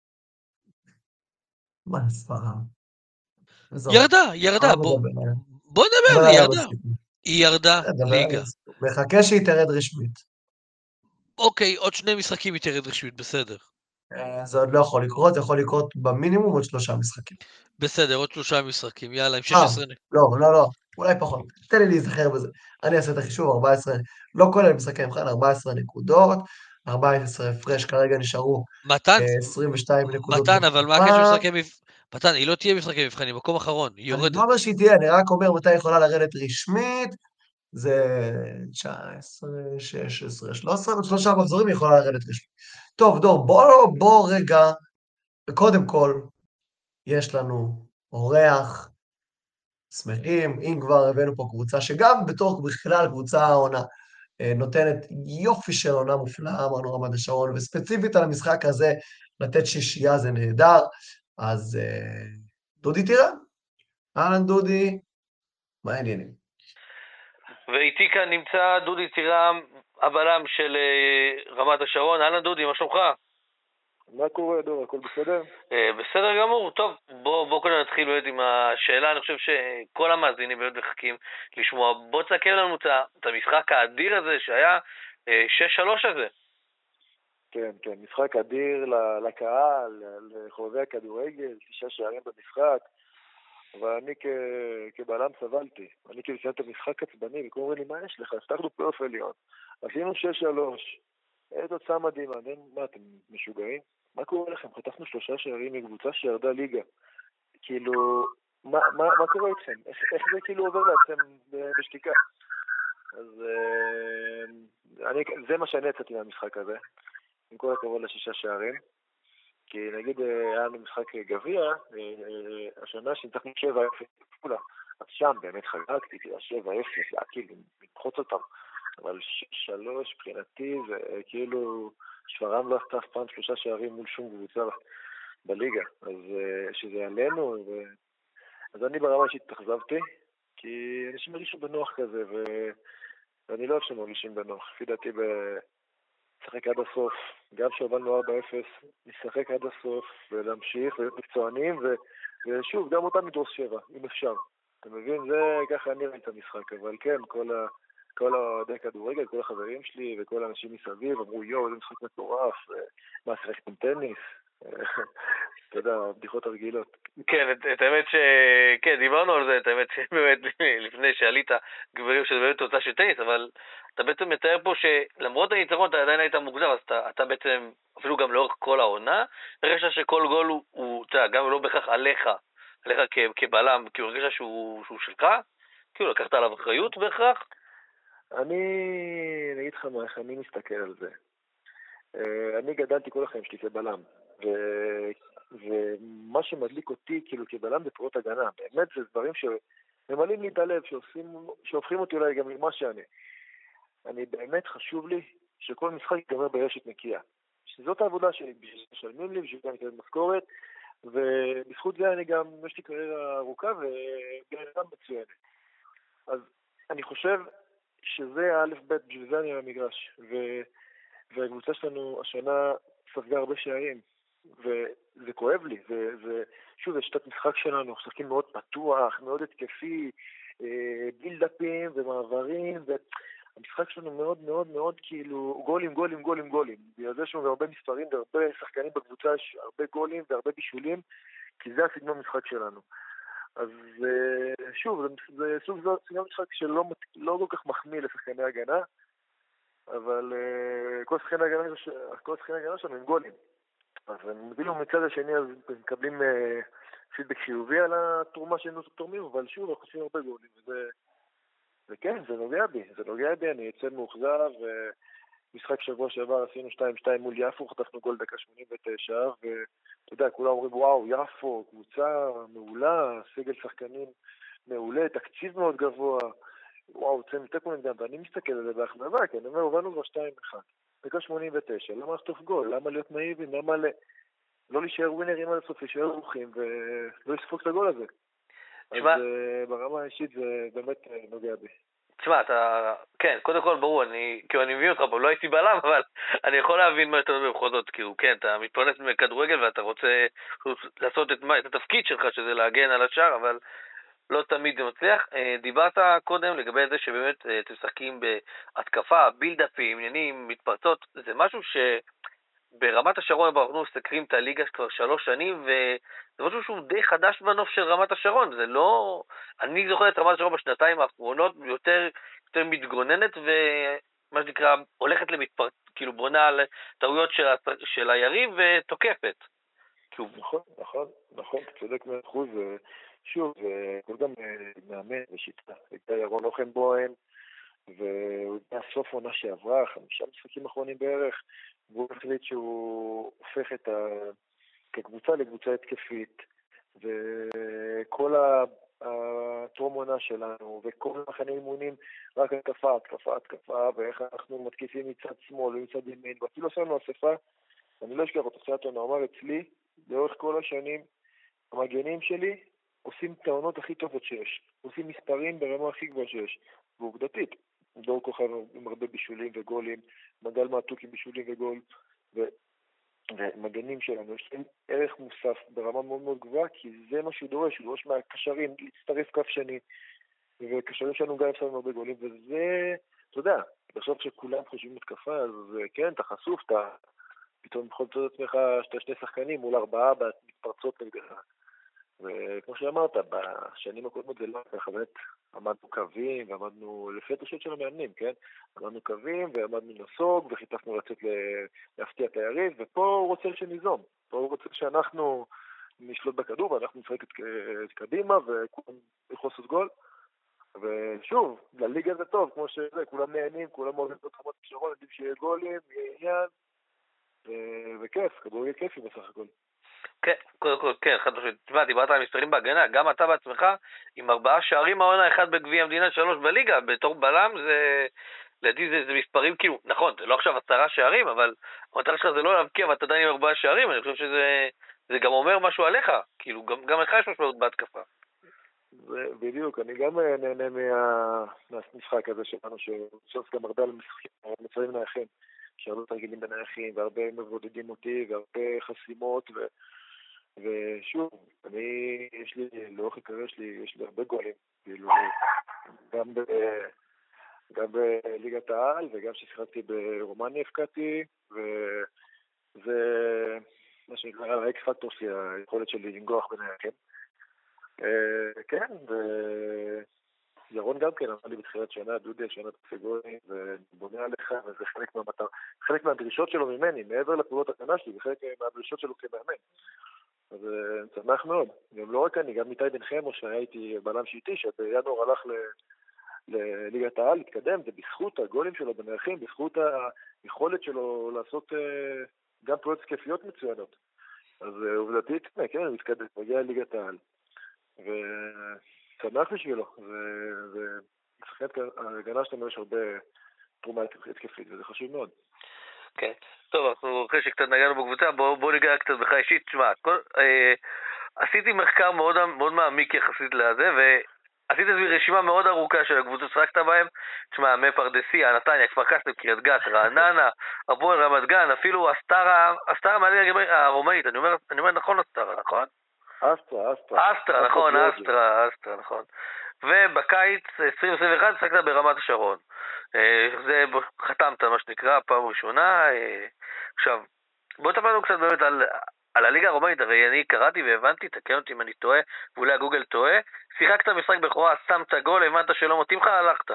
מה שפרעם? עזוב, ירדה, לא מדבר עליה. בוא נדבר, מדבר היא עליה ירדה, בסיכום. היא ירדה נדבר עליה ליגה. בסיכום. מחכה שהיא תרד רשמית. אוקיי, עוד 2 משחקים היא תרד רשמית, בסדר. זה עוד לא יכול לקרות, זה יכול לקרות במינימום עוד 3 משחקים. בסדר, עוד 3 משחקים, יאללה, עם 16 לא, אולי פחות. תן לי להיזכר בזה. אני אעשה את החישוב, 14, לא כולל משחקי מבחן, 14 נקודות, 14 הפרש, כרגע נשארו מתן, 22 נקודות מתן, אבל מה הקשר בתקופה. משחקי מתן, היא לא תהיה משחקי מבחנים, מקום אחרון, היא אני לא יורדת. אומר שהיא תהיה, אני רק אומר מתי היא יכולה לרדת רשמית, זה 19, 16, 13, עוד 3 מחזורים היא יכולה לרדת רשמית. טוב, דור, בוא רגע, קודם כל, יש לנו אורח, שמחים, אם כבר הבאנו פה קבוצה שגם בתור בכלל קבוצה העונה נותנת יופי של עונה מופלאה, אמרנו רמת השרון, וספציפית על המשחק הזה, לתת שישייה זה נהדר, אז דודי תירן, אהלן דודי, מה העניינים? ואיתי כאן נמצא דודי טירם, הבלם של רמת השרון. אהלן דודי, מה שלומך? מה קורה, דור? הכל בסדר? בסדר גמור, טוב, בוא קודם נתחיל באמת עם השאלה, אני חושב שכל המאזינים באמת מחכים לשמוע. בוא תסכם לנו את המשחק האדיר הזה שהיה 6-3 הזה. כן, משחק אדיר לקהל, לחובבי הכדורגל, 6 שערים במשחק, אבל אני כבעלם סבלתי. אני כאילו סיימת המשחק עצבני, וכמו אומרים לי, מה יש לך? הבטחנו פלייאוף עליון. עשינו 6-3. תוצאה מדהימה, מה, אתם משוגעים? מה קורה לכם? חטפנו 3 שערים מקבוצה שירדה ליגה. כאילו, מה קורה איתכם? איך זה כאילו עובר לעצם בשתיקה? אז זה מה שאני יצאתי מהמשחק הזה, עם כל הכבוד ל6 שערים. כי נגיד היה לנו משחק גביע, השנה שניצחנו 7-0 כפולה, אז שם באמת חגגתי, 7-0, כאילו, לדחות אותם. אבל 3 מבחינתי זה כאילו, שפרעם לא עשתה אף פעם 3 שערים מול שום קבוצה בליגה, אז שזה עלינו, אז אני ברמה אישית התאכזבתי, כי אנשים מרגישו בנוח כזה, ואני לא אוהב שמרגישים בנוח. לפי דעתי לשחק עד הסוף, גם שהובלנו 4-0, נשחק עד הסוף, ולהמשיך, ולהיות מקצוענים, ושוב, גם אותם מדרוס 7, אם אפשר. אתה מבין? זה ככה אני ראיתי את המשחק, אבל כן, כל האוהדי כדורגל, כל החברים שלי וכל האנשים מסביב אמרו, יואו, זה משחק מטורף, מה, שיחקתם טניס? אתה יודע, הבדיחות הרגילות. כן, את האמת כן, דיברנו על זה, את האמת שבאמת לפני שעלית גברים שזה באמת תוצאה של טניס, אבל אתה בעצם מתאר פה שלמרות הניצחון אתה עדיין היית מוגזם, אז אתה בעצם, אפילו גם לאורך כל העונה, הרגשת שכל גול הוא, אתה יודע, גם לא בכך עליך כבלם, כי הוא הרגשת שהוא שלך, כאילו לקחת עליו אחריות בהכרח? אני אגיד לך מה, איך אני מסתכל על זה. אני גדלתי כל החיים שלי כבלם, ומה שמדליק אותי כאילו כבלם זה פעולות הגנה. באמת זה דברים שממלאים לי את הלב, שהופכים אותי אולי גם למה שאני. אני באמת חשוב לי שכל משחק ייגמר ברשת נקייה. שזאת העבודה שלי, בשביל שמשלמים לי, בשביל גם לקבל משכורת, ובזכות זה אני גם, יש לי קריירה ארוכה וגם מצוינת. אז אני חושב שזה א' ב', בשביל זה אני על המגרש. והקבוצה שלנו השנה ספגה הרבה שערים, וזה כואב לי, ושוב, זה שיטת משחק שלנו, משחקים מאוד פתוח, מאוד התקפי, בילדאפים ומעברים, והמשחק שלנו מאוד מאוד מאוד כאילו גולים, גולים, גולים, גולים. בגלל זה יש לנו הרבה מספרים והרבה שחקנים בקבוצה, יש הרבה גולים והרבה בישולים, כי זה הסגנון המשחק שלנו. אז שוב, זה סוג משחק שלא כל כך מחמיא לשחקני הגנה, אבל כל שחקני הגנה שלנו הם גולים. אז הם מבילו מצד השני, אז מקבלים פידבק חיובי על התרומה שהיינו תורמים, אבל שוב, אנחנו עושים הרבה גולים, וכן, זה נוגע בי, אני יוצא מאוכזב, משחק שבוע שעבר עשינו 2-2 מול יפו, חטפנו גול דקה 89, ואתה יודע, כולם אומרים, וואו, יפו, קבוצה מעולה, סגל שחקנים מעולה, תקציב מאוד גבוה, וואו, צא מתקו נגדם, ואני מסתכל על זה באכזבה, כי אני אומר, הובלנו כבר 2-1, דקה 89, למה לחטוף גול? למה להיות נאיבים? למה לא להישאר ווינרים עד הסוף, להישאר רוחים, ולא לספוג את הגול הזה? אז ברמה האישית זה באמת נוגע בי. תשמע, כן, קודם כל ברור, כאילו אני מבין אותך פה, לא הייתי בלם, אבל אני יכול להבין מה אתה אומר בכל זאת, כאילו, כן, אתה מתפרנס מכדורגל ואתה רוצה לעשות את התפקיד שלך, שזה להגן על השאר, אבל לא תמיד זה מצליח. דיברת קודם לגבי זה שבאמת אתם משחקים בהתקפה, בילדאפים, עניינים, מתפרצות, זה משהו ברמת השרון אנחנו מסקרים את הליגה כבר 3 שנים, וזה משהו שהוא די חדש בנוף של רמת השרון. זה לא... אני זוכר את רמת השרון בשנתיים האחרונות יותר מתגוננת, ומה שנקרא, הולכת כאילו בונה על טעויות של היריב ותוקפת. נכון, אתה צודק 100%. שוב, כל גם מאמן ושיטה. הייתה ירון אוכנבוים, והוא היה סוף עונה שעברה, 5 משחקים אחרונים בערך, והוא החליט שהוא הופך את כקבוצה לקבוצה התקפית, וכל הטרום עונה שלנו, וכל מחנה אימונים, רק התקפה, ואיך אנחנו מתקיפים מצד שמאל ומצד ימין, ואפילו עשינו אספה, אני לא אשכח אותו, סייטון אמר אצלי, לאורך כל השנים, המגנים שלי עושים את העונות הכי טובות שיש, עושים מספרים ברמה הכי גבוהה שיש, ועובדתית. דור כוכב עם הרבה בישולים וגולים, מגל מעתוק עם בישולים וגול, ומגנים שלנו, יש להם ערך מוסף ברמה מאוד מאוד גבוהה, כי זה מה שהוא דורש, הוא דורש מהקשרים להצטרף כף שני, וקשרים שלנו גם אפשר עם הרבה גולים, וזה, אתה יודע, עכשיו שכולם חושבים מתקפה, אז כן, אתה חשוף, אתה פתאום יכול לצאת את עצמך שאתה 2 שחקנים מול 4 מתפרצות נגדך. וכמו שאמרת, בשנים הקודמות זה לא ככה, באמת עמדנו קווים ועמדנו לפי התושות של המאמנים, כן? עמדנו קווים ועמדנו נסוג וחיפשנו לצאת להפתיע את היריב, ופה הוא רוצה שניזום, פה הוא רוצה שאנחנו נשלוט בכדור ואנחנו נשחק את קדימה וכולם יכולים לעשות גול. ושוב, לליגה זה טוב, כמו שזה, כולם נהנים, כולם אוהבים את רמת השרון, יודעים שיהיה גולים, יהיה עניין, וכיף, כדורגל כיפי בסך הכל. כן, קודם כל, כן, תשמע, דיברת על מספרים בהגנה, גם אתה בעצמך, עם 4 שערים העונה, 1 בגביע המדינה, 3 בליגה, בתור בלם, לדעתי זה מספרים כאילו, נכון, זה לא עכשיו 10 שערים, אבל המטרה שלך זה לא להבקיע, ואתה עדיין עם 4 שערים, אני חושב שזה זה גם אומר משהו עליך, כאילו, גם לך יש משמעות בהתקפה. בדיוק, אני גם נהנה מהמשחק הזה שלנו, ששוב גם הרבה על מצבים נייחים, שהרבה תרגילים בנייחים, והרבה מבודדים אותי, והרבה חסימות, ושוב, יש לי, לאורך הקריירה שלי, יש לי הרבה גולים, כאילו, גם בליגת העל, וגם ששיחקתי ברומניה הפקעתי, וזה מה שנקרא האקס פקטור שלי, היכולת שלי לנגוח בנייחים. כן, וירון גם כן אמר לי בתחילת שנה, דודי, שנה פסיגוני, ובונה עליך, וזה חלק מהדרישות שלו ממני, מעבר לפעולות הקטנה שלי, וחלק מהדרישות שלו כמאמן. אז אני שמח מאוד. גם לא רק אני, גם איתי בן חמו, שהיה איתי בלם שאיתי, שבינואר הלך לליגת העל, להתקדם, זה בזכות הגולים שלו בנייחים, בזכות היכולת שלו לעשות גם פעולות כיפיות מצוינות. אז עובדתית, כן, הוא התקדם, מגיע לליגת העל. ושמח בשבילו, ושחקת ההגנה שלנו יש הרבה תרומה התקפית, וזה חשוב מאוד. כן, טוב, אנחנו אחרי שקצת נגענו בקבוצה, בוא ניגע קצת בך אישית. תשמע, עשיתי מחקר מאוד מעמיק יחסית לזה, ועשיתי רשימה מאוד ארוכה של הקבוצות ששחקת בהם. תשמע, מפרדסיה, נתניה, כפר קאסם, קריית גת, רעננה, הפועל רמת גן, אפילו אסטרה מהליגה הרומאית, אני אומר נכון אסטרה, נכון? אסטרה, נכון, אסטרה, נכון. ובקיץ 2021 שחקת ברמת השרון. זה חתמת, מה שנקרא, פעם ראשונה. עכשיו, בוא תפנו לנו קצת באמת על הליגה הרומאית, הרי אני קראתי והבנתי, תקן אותי אם אני טועה, ואולי הגוגל טועה, שיחקת משחק בכורה, שמת גול, הבנת שלא מתאים לך, הלכת.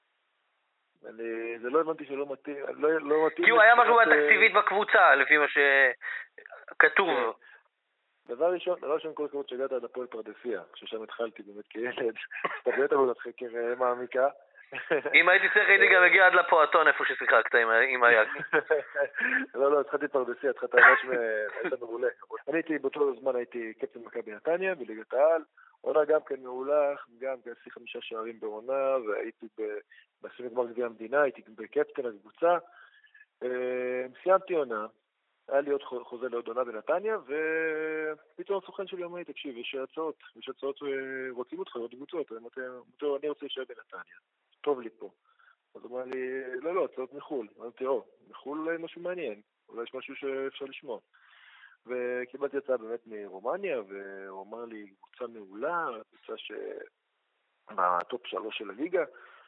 זה לא הבנתי שלא מתאים, כי הוא היה משהו תקציבית בקבוצה, לפי מה שכתוב. דבר ראשון, כל כבוד שהגעת עד הפועל פרדסיה, ששם התחלתי באמת כילד, תביא עבודת חקר מעמיקה. אם הייתי צריך, הייתי גם מגיע עד לפועטון איפה ששיחקת עם היד. לא, התחלתי פרדסיה, התחלת ממש מעולה. באותו זמן הייתי קפטן מכבי נתניה בליגת העל, עונה גם כן מעולה, גם עשיתי 5 שערים בעונה, והייתי בסמי גמר גביע המדינה, הייתי בקפטן הקבוצה. סיימתי עונה, היה לי עוד חוזה לעוד עונה בנתניה, ופתאום הסוכן שלי אמר לי, תקשיב, יש הצעות רוצים אותך עוד קבוצות, אני רוצה להישאר בנתניה, טוב לי פה. אז הוא אמר לי, לא, הצעות מחול. אמרתי, מחול משהו מעניין, אולי יש משהו שאפשר לשמוע. וקיבלתי הצעה באמת מרומניה, והוא אמר לי, קבוצה מעולה, קבוצה בטופ 3 של הליגה,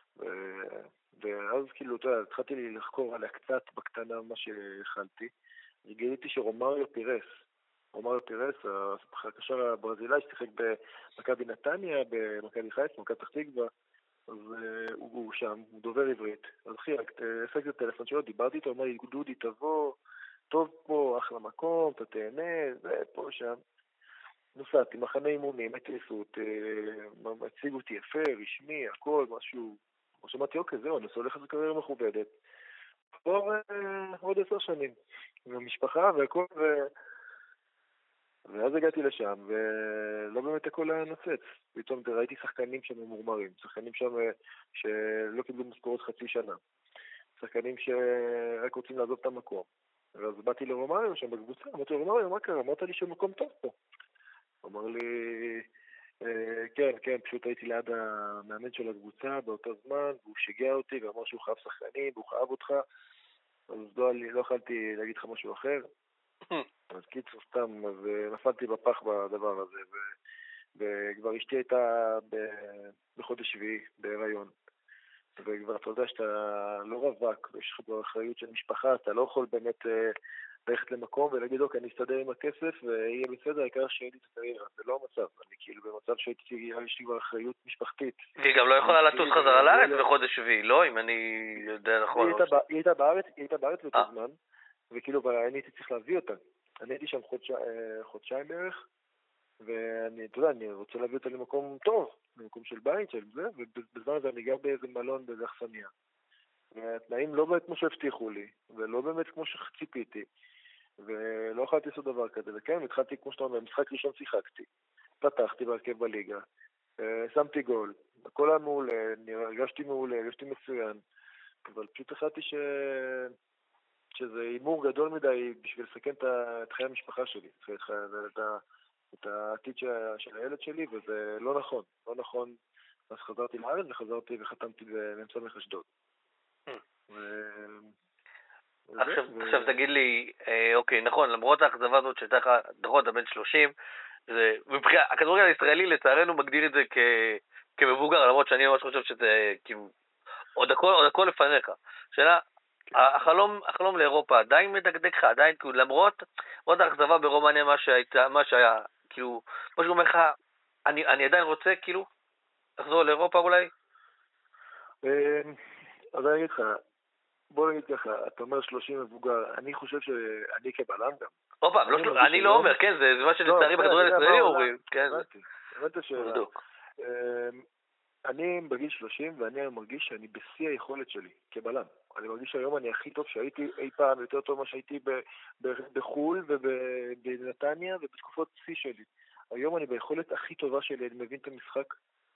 ואז כאילו, אתה יודע, התחלתי לי לחקור עליה קצת בקטנה מה שהחלתי, גיליתי שרומריו פירס, הקשר הברזילאי ששיחק במכבי נתניה, במכבי חיפה, במכבי פתח תקווה, אז הוא שם, הוא דובר עברית. אז אחי, הפסקתי את הטלפון שלו, דיברתי איתו, אמר לי, דודי, תבוא, טוב פה, אחלה מקום, אתה תהנה, זה פה שם. נוסעתי, מחנה אימונים, הטיסות, הציגו אותי יפה, רשמי, הכל, משהו. שמעתי, אוקיי, זהו, אני הולך לזה קריירה מכובדת. כבר עוד 10 שנים, עם המשפחה והכל, ואז הגעתי לשם, ולא באמת הכל היה נוצץ. פתאום ראיתי שחקנים שם ממורמרים, שחקנים שם שלא קיבלו משכורות חצי שנה, שחקנים שרק רוצים לעזוב את המקום. ואז באתי לרומריו שם בקבוצה, אמרתי לרומריו, מה קרה? אמרת לי שמקום טוב פה. הוא אמר לי, כן, פשוט הייתי ליד המאמן של הקבוצה באותו זמן, והוא שיגע אותי ואמר שהוא חייב שחקנים, והוא חייב אותך, אז לא יכלתי להגיד לך משהו אחר. אז קיצור סתם, אז נפלתי בפח בדבר הזה, וכבר אשתי הייתה בחודש שביעי, בהיריון. וכבר אתה יודע שאתה לא רווק, יש לך באחריות של משפחה, אתה לא יכול באמת ללכת למקום ולהגיד, אוקיי, אני אסתדר עם הכסף ויהיה בסדר, העיקר שיהיה לי את הקריירה. זה לא המצב, אני כאילו במצב שיש לי כבר אחריות משפחתית. והיא גם לא יכולה לטוס חזרה לארץ בחודש שביעי, לא? אם אני יודע נכון. היא הייתה בארץ באותו זמן, וכאילו אני הייתי צריך להביא אותה. אני הייתי שם חודשיים בערך, ואני, אתה יודע, אני רוצה להביא אותה למקום טוב, למקום של בית, של זה, ובזמן הזה אני גר באיזה מלון, באיזה אכסניה. והתנאים לא באמת כמו שהבטיחו לי, ולא באמת כמו שציפיתי, ולא יכולתי לעשות דבר כזה, וכן, התחלתי, כמו שאתה אומר, משחק ראשון שיחקתי, פתחתי בהרכב בליגה, שמתי גול, הכל היה מעולה, הרגשתי מעולה, הרגשתי מצוין, אבל פשוט החלטתי שזה הימור גדול מדי בשביל לסכן את חיי המשפחה שלי, את העתיד של הילד שלי, וזה לא נכון, לא נכון. אז חזרתי לארץ וחזרתי וחתמתי באמצע אשדוד. עכשיו תגיד לי, אוקיי, נכון, למרות האכזבה הזאת שהייתה לך, נכון, אתה בן 30, הכדורגל הישראלי לצערנו מגדיר את זה כמבוגר, למרות שאני ממש חושב שזה כאילו עוד הכל לפניך. שאלה, החלום לאירופה עדיין מדגדג לך, עדיין, כאילו, למרות האכזבה ברומניה, מה שהיה, כאילו, מה שאומר לך, אני עדיין רוצה, כאילו, לחזור לאירופה אולי? אז אני אגיד לך, בוא נגיד ככה, אתה אומר 30 מבוגר, אני חושב שאני כבלם גם. אופה, אני לא אומר, כן, זה מה שלצערי בכדורגל הישראלי אומרים, כן. הבנת השאלה. אני בגיל 30 ואני מרגיש שאני בשיא היכולת שלי כבלם. אני מרגיש שהיום אני הכי טוב שהייתי אי פעם, יותר טוב מה שהייתי בחול ובנתניה ובתקופות שיא שלי. היום אני ביכולת הכי טובה שלי, אני מבין את המשחק,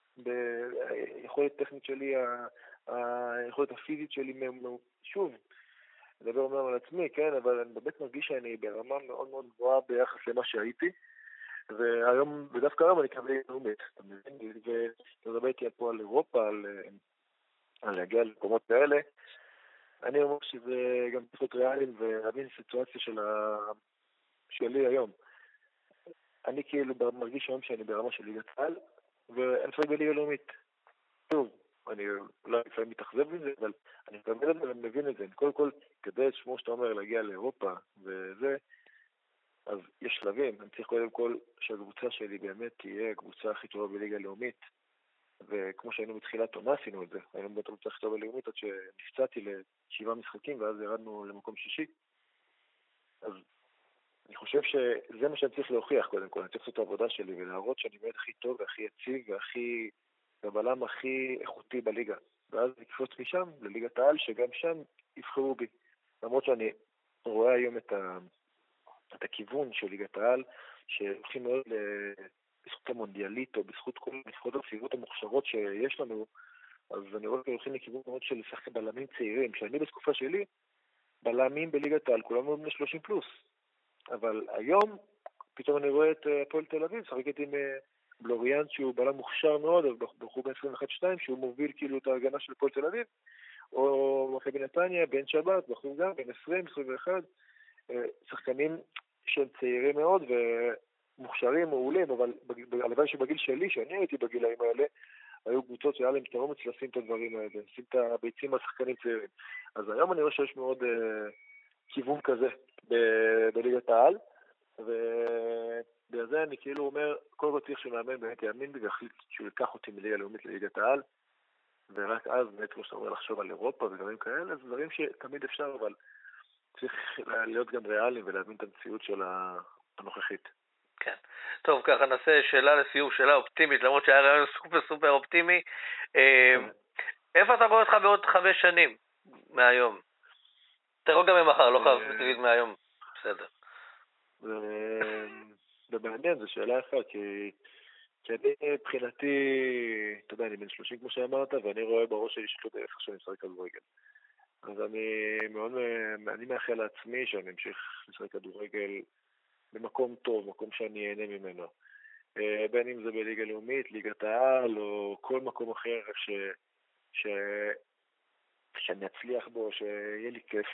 ביכולת טכנית שלי, היכולת הפיזית שלי, שוב, לדבר אומר על עצמי, כן, אבל אני באמת מרגיש שאני ברמה מאוד מאוד גבוהה ביחס למה שהייתי, והיום, ודווקא היום אני קבל לאומית, אתה מבין? ותדבר איתי פה על אירופה, על להגיע למקומות כאלה, אני אומר שזה גם צריך להיות ריאליים ולהבין סיטואציה שלי היום. אני כאילו מרגיש היום שאני ברמה של ליגת העל, ואני לפעמים בליגה לאומית. שוב, אני אולי לפעמים מתאכזב מזה, אבל אני מקבל את זה ואני מבין את זה. קודם כל, כדי שמו שאתה אומר להגיע לאירופה וזה, אז יש שלבים. אני צריך קודם כל שהקבוצה שלי באמת תהיה הקבוצה הכי טובה בליגה לאומית, וכמו שהיינו בתחילת עונה עשינו את זה, היינו באמת הקבוצה הכי טובה בלאומית עד שנפצעתי ל7 משחקים ואז ירדנו למקום 6. אז אני חושב שזה מה שאני צריך להוכיח קודם כל, אני צריך לעשות את העבודה שלי ולהראות שאני באמת הכי טוב והכי יציב והכי הבלם הכי איכותי בליגה, ואז לקפוץ משם לליגת העל שגם שם יבחרו בי. למרות שאני רואה היום את הכיוון של ליגת העל שהולכים מאוד בזכות המונדיאלית או בזכות כל נבחרות הצעירות המוכשרות שיש לנו, אז אני רואה שהולכים לכיוון מאוד של לשחק בלמים צעירים, שאני בתקופה שלי בלמים בליגת העל כולנו בני 30 פלוס, אבל היום פתאום אני רואה את הפועל תל אביב שחקת עם בלוריאן שהוא בלם מוכשר מאוד, בחור בין 21-2 שהוא מוביל כאילו את ההגנה של הפועל תל אביב, או מכבי נתניה, בן שבת, בחור גם בין 20-21, שחקנים שהם צעירים מאוד ומוכשרים, מעולים, אבל הלוואי שבגיל שלי, שאני הייתי בגילאים האלה, היו קבוצות שהיה להם את האומץ לשים את הדברים האלה, לשים את הביצים על שחקנים צעירים. אז היום אני רואה שיש מאוד כיוון כזה בליגת העל, ובגלל זה אני כאילו אומר, כל כך צריך שמאמן באמת יאמין בי והחליט שהוא ייקח אותי מליגה לאומית לליגת העל, ורק אז באמת כמו שאתה אומר לחשוב על אירופה ודברים כאלה, זה דברים שתמיד אפשר, אבל צריך להיות גם ריאליים ולהבין את המציאות של הנוכחית. כן. טוב, ככה נעשה שאלה לסיום, שאלה אופטימית, למרות שהיה רעיון סופר אופטימי. איפה אתה רואה אותך בעוד 5 שנים מהיום? אתה רואה גם ממחר, לא חייב ספציפית מהיום. בסדר. זה מעניין, זו שאלה אחת, כי אני מבחינתי, אתה יודע, אני בן 30 כמו שאמרת, ואני רואה בראש שלי שכות איך שאני משחק כדורגל. אז אני מאחל לעצמי שאני אמשיך לשחק כדורגל במקום טוב, מקום שאני אהנה ממנו. בין אם זה בליגה לאומית, ליגת העל, או כל מקום אחר שאני אצליח בו, שיהיה לי כיף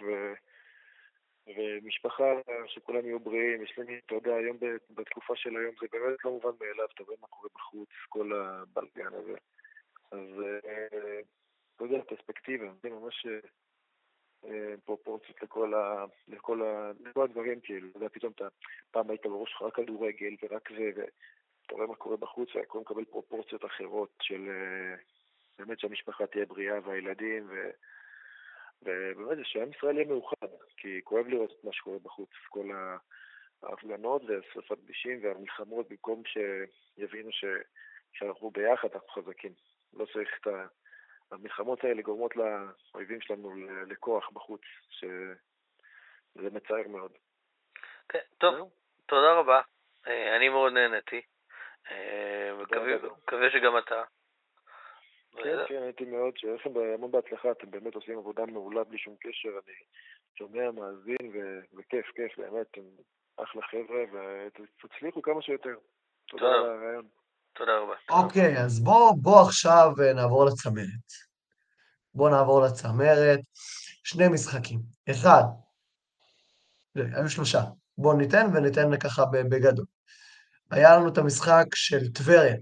ומשפחה שכולם יהיו בריאים. יש לי, אתה יודע, היום בתקופה של היום זה באמת לא מובן מאליו, אתה רואה מה קורה בחוץ, כל הבלגן הזה. אז אתה יודע, פרספקטיבה, זה ממש פרופורציות לכל הדברים, כאילו, אתה יודע, פתאום אתה פעם היית בראש רק כדורגל ורק זה, ואתה רואה מה קורה בחוץ, והכל מקבל פרופורציות אחרות של באמת שהמשפחה תהיה בריאה והילדים, ובאמת זה שהעם ישראל יהיה מאוחד, כי כואב לראות את מה שקורה בחוץ, כל ההפגנות ושרפת כבישים והמלחמות, במקום שיבינו שאנחנו ביחד, אנחנו חזקים. לא צריך את המלחמות האלה גורמות לאויבים שלנו לכוח בחוץ, שזה מצער מאוד. טוב, תודה רבה. אני מאוד נהניתי. מקווה שגם אתה. כן, הייתי מאוד, שיהיה לכם המון בהצלחה, אתם באמת עושים עבודה מעולה בלי שום קשר, אני שומע, מאזין, וכיף, באמת, אתם אחלה חבר'ה, ותצליחו כמה שיותר. תודה על הרעיון. תודה רבה. אוקיי, אז בוא עכשיו נעבור לצמרת. בוא נעבור לצמרת. 2 משחקים. 1, היו 3. בואו וניתן ככה בגדול. היה לנו את המשחק של טבריה,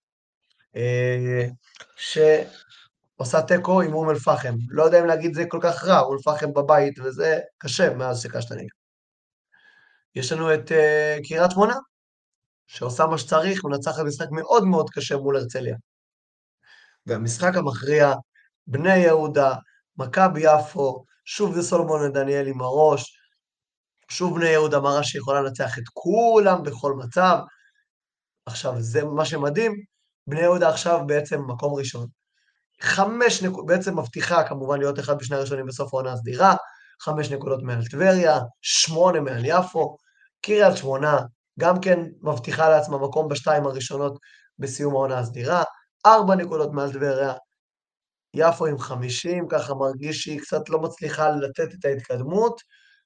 שעושה תיקו עם אום אל-פחם. לא יודע אם להגיד זה כל כך רע, אום אל-פחם בבית, וזה קשה מאז שקשת ליגה. יש לנו את קריית שמונה, שעושה מה שצריך, מנצחת משחק מאוד מאוד קשה מול הרצליה. והמשחק המכריע, בני יהודה, מכבי יפו, שוב זה סולומון דניאל עם הראש, שוב בני יהודה מראה שיכולה לנצח את כולם בכל מצב. עכשיו, זה מה שמדהים, בני יהודה עכשיו בעצם מקום ראשון. 5 נקודות, בעצם מבטיחה כמובן להיות אחד בשני הראשונים בסוף העונה הסדירה, 5 נקודות מעל טבריה, 8 מעל יפו, קריית שמונה, גם כן מבטיחה לעצמה מקום בשתיים הראשונות בסיום העונה הסדירה, 4 נקודות מעל טבריה, יפו עם 50, ככה מרגיש שהיא קצת לא מצליחה לתת את ההתקדמות.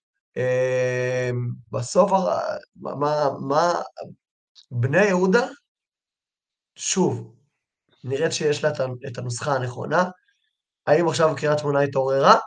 בסוף, בני יהודה, שוב, נראית שיש לה את הנוסחה הנכונה. האם עכשיו קריית שמונה התעוררה?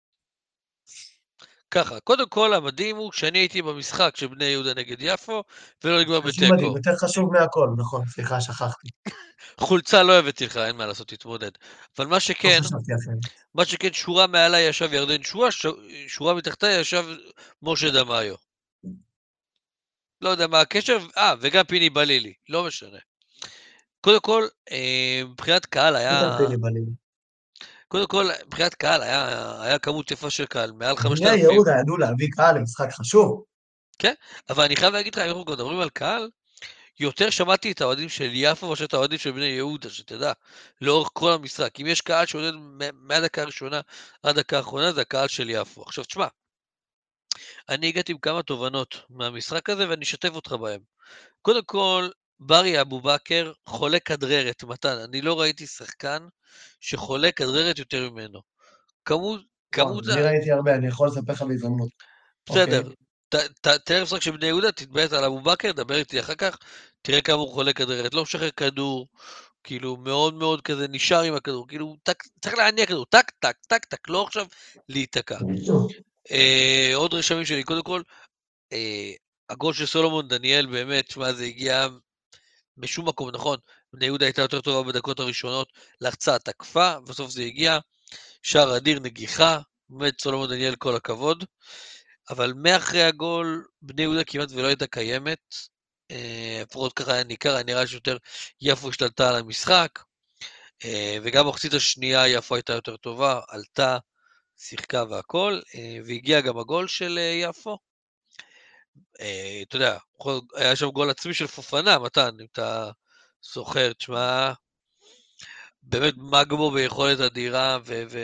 ככה, קודם כל המדהים הוא שאני הייתי במשחק של בני יהודה נגד יפו, ולא נגמר חשוב מדהים, בתיקו. יותר חשוב מהכל, נכון, סליחה, שכחתי. חולצה לא הבאתי לך, אין מה לעשות, תתמודד. אבל מה לא שכן, חשבתי אחרת. מה שכן, שורה מעליי ישב ירדן שועה, שורה מתחתיה ישב משה דמאיו. לא יודע מה הקשר, וגם פיני בלילי, לא משנה. קודם כל, מבחינת קהל היה... יותר פיני בלילי. קודם כל, מבחינת קהל היה כמות יפה של קהל, מעל 5,000. בני יהודה ידעו להביא קהל למשחק חשוב. כן, אבל אני חייב להגיד לך, אם אנחנו מדברים על קהל, יותר שמעתי את האוהדים של יפו מאשר את האוהדים של בני יהודה, שתדע, לאורך כל המשחק. אם יש קהל שעודד מהדקה הראשונה עד הדקה האחרונה, זה הקהל של יפו. עכשיו, תשמע, אני הגעתי עם כמה תובנות מהמשחק הזה, ואני אשתף אותך בהם. קודם כל, ברי אבו בכר חולה כדררת, מתן. אני לא ראיתי שחקן שחולה כדררת יותר ממנו. כמות... אני ראיתי הרבה, אני יכול לספר לך בהזדמנות. בסדר. תראה משחק של בני יהודה, תתבייש על אבו בכר, דבר איתי אחר כך, תראה כמה הוא חולה כדררת, לא משחרר כדור, כאילו מאוד מאוד כזה נשאר עם הכדור, כאילו צריך להניע כדור, טק, טק, טק, טק, לא עכשיו להיתקע. עוד רשמים שלי, קודם כל, הגול של סולומון דניאל, באמת, שמה, זה הגיע בשום מקום, נכון, בני יהודה הייתה יותר טובה בדקות הראשונות, לחצה, תקפה, בסוף זה הגיע, שער אדיר, נגיחה, באמת סולומון דניאל כל הכבוד, אבל מאחרי הגול, בני יהודה כמעט ולא הייתה קיימת, לפחות ככה היה ניכר, היה נראה שיותר יפו השתלטה על המשחק, וגם מחצית השנייה יפו הייתה יותר טובה, עלתה, שיחקה והכל, והגיע גם הגול של יפו. אתה יודע, היה שם גול עצמי של פופנה, מתן, אם אתה זוכר, תשמע, באמת מגמו ביכולת אדירה,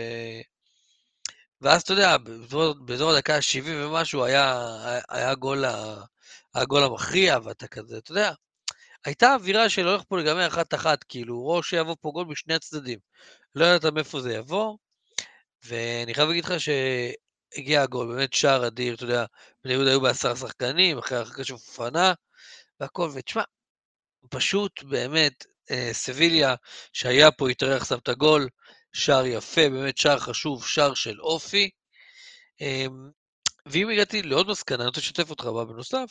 ואז אתה יודע, באזור הדקה ה-70 ומשהו, היה הגול המכריע, ואתה כזה, אתה יודע, הייתה אווירה של הולך פה לגמרי 1-1, כאילו, או שיבוא פה גול משני הצדדים. לא יודעת מאיפה זה יבוא, ואני חייב להגיד לך שהגיע הגול, באמת שער אדיר, אתה יודע, בני יהודה היו ב10 שחקנים, אחרי הרחקה של פופנה, והכל, ותשמע, פשוט באמת, סביליה, שהיה פה, התארח שם את הגול, שער יפה, באמת שער חשוב, שער של אופי, ואם הגעתי לעוד מסקנה, אני רוצה לשתף אותך בה בנוסף,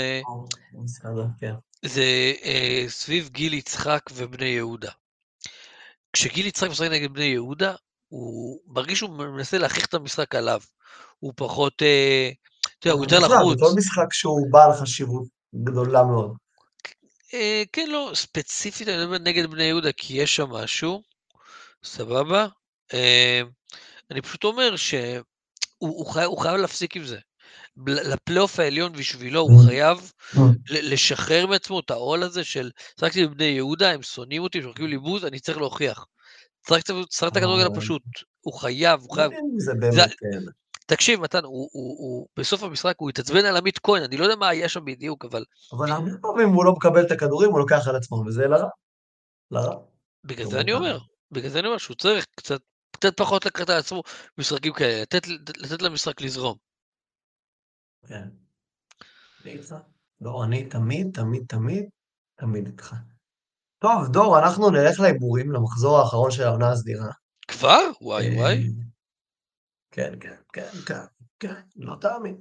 זה סביב גיל יצחק ובני יהודה. כשגיל יצחק משחק נגד בני יהודה, הוא מרגיש שהוא מנסה להכריח את המשחק עליו. הוא פחות, אתה יודע, הוא יותר לחוץ. בכל משחק שהוא בעל חשיבות גדולה מאוד. כן, לא, ספציפית אני מדבר נגד בני יהודה, כי יש שם משהו, סבבה. אני פשוט אומר שהוא חייב להפסיק עם זה. לפלייאוף העליון בשבילו הוא חייב לשחרר מעצמו את העול הזה של, שחקתי בבני יהודה, הם שונאים אותי, שוחקים לי בוז, אני צריך להוכיח. צריך את הכדורגל הפשוט, הוא חייב. זה באמת, תקשיב, מתן, בסוף המשחק הוא התעצבן על עמית כהן, אני לא יודע מה היה שם בדיוק, אבל הרבה פעמים הוא לא מקבל את הכדורים, הוא לוקח על עצמו, וזה לרע. בגלל זה אני אומר, בגלל זה אני אומר שהוא צריך קצת פחות לקחת על עצמו משחקים כאלה, לתת למשחק לזרום. כן. אני איתך. דור, אני תמיד איתך. טוב, דור, אנחנו נלך להימורים למחזור האחרון של העונה הסדירה. כבר? וואי וואי. כן, לא תאמין.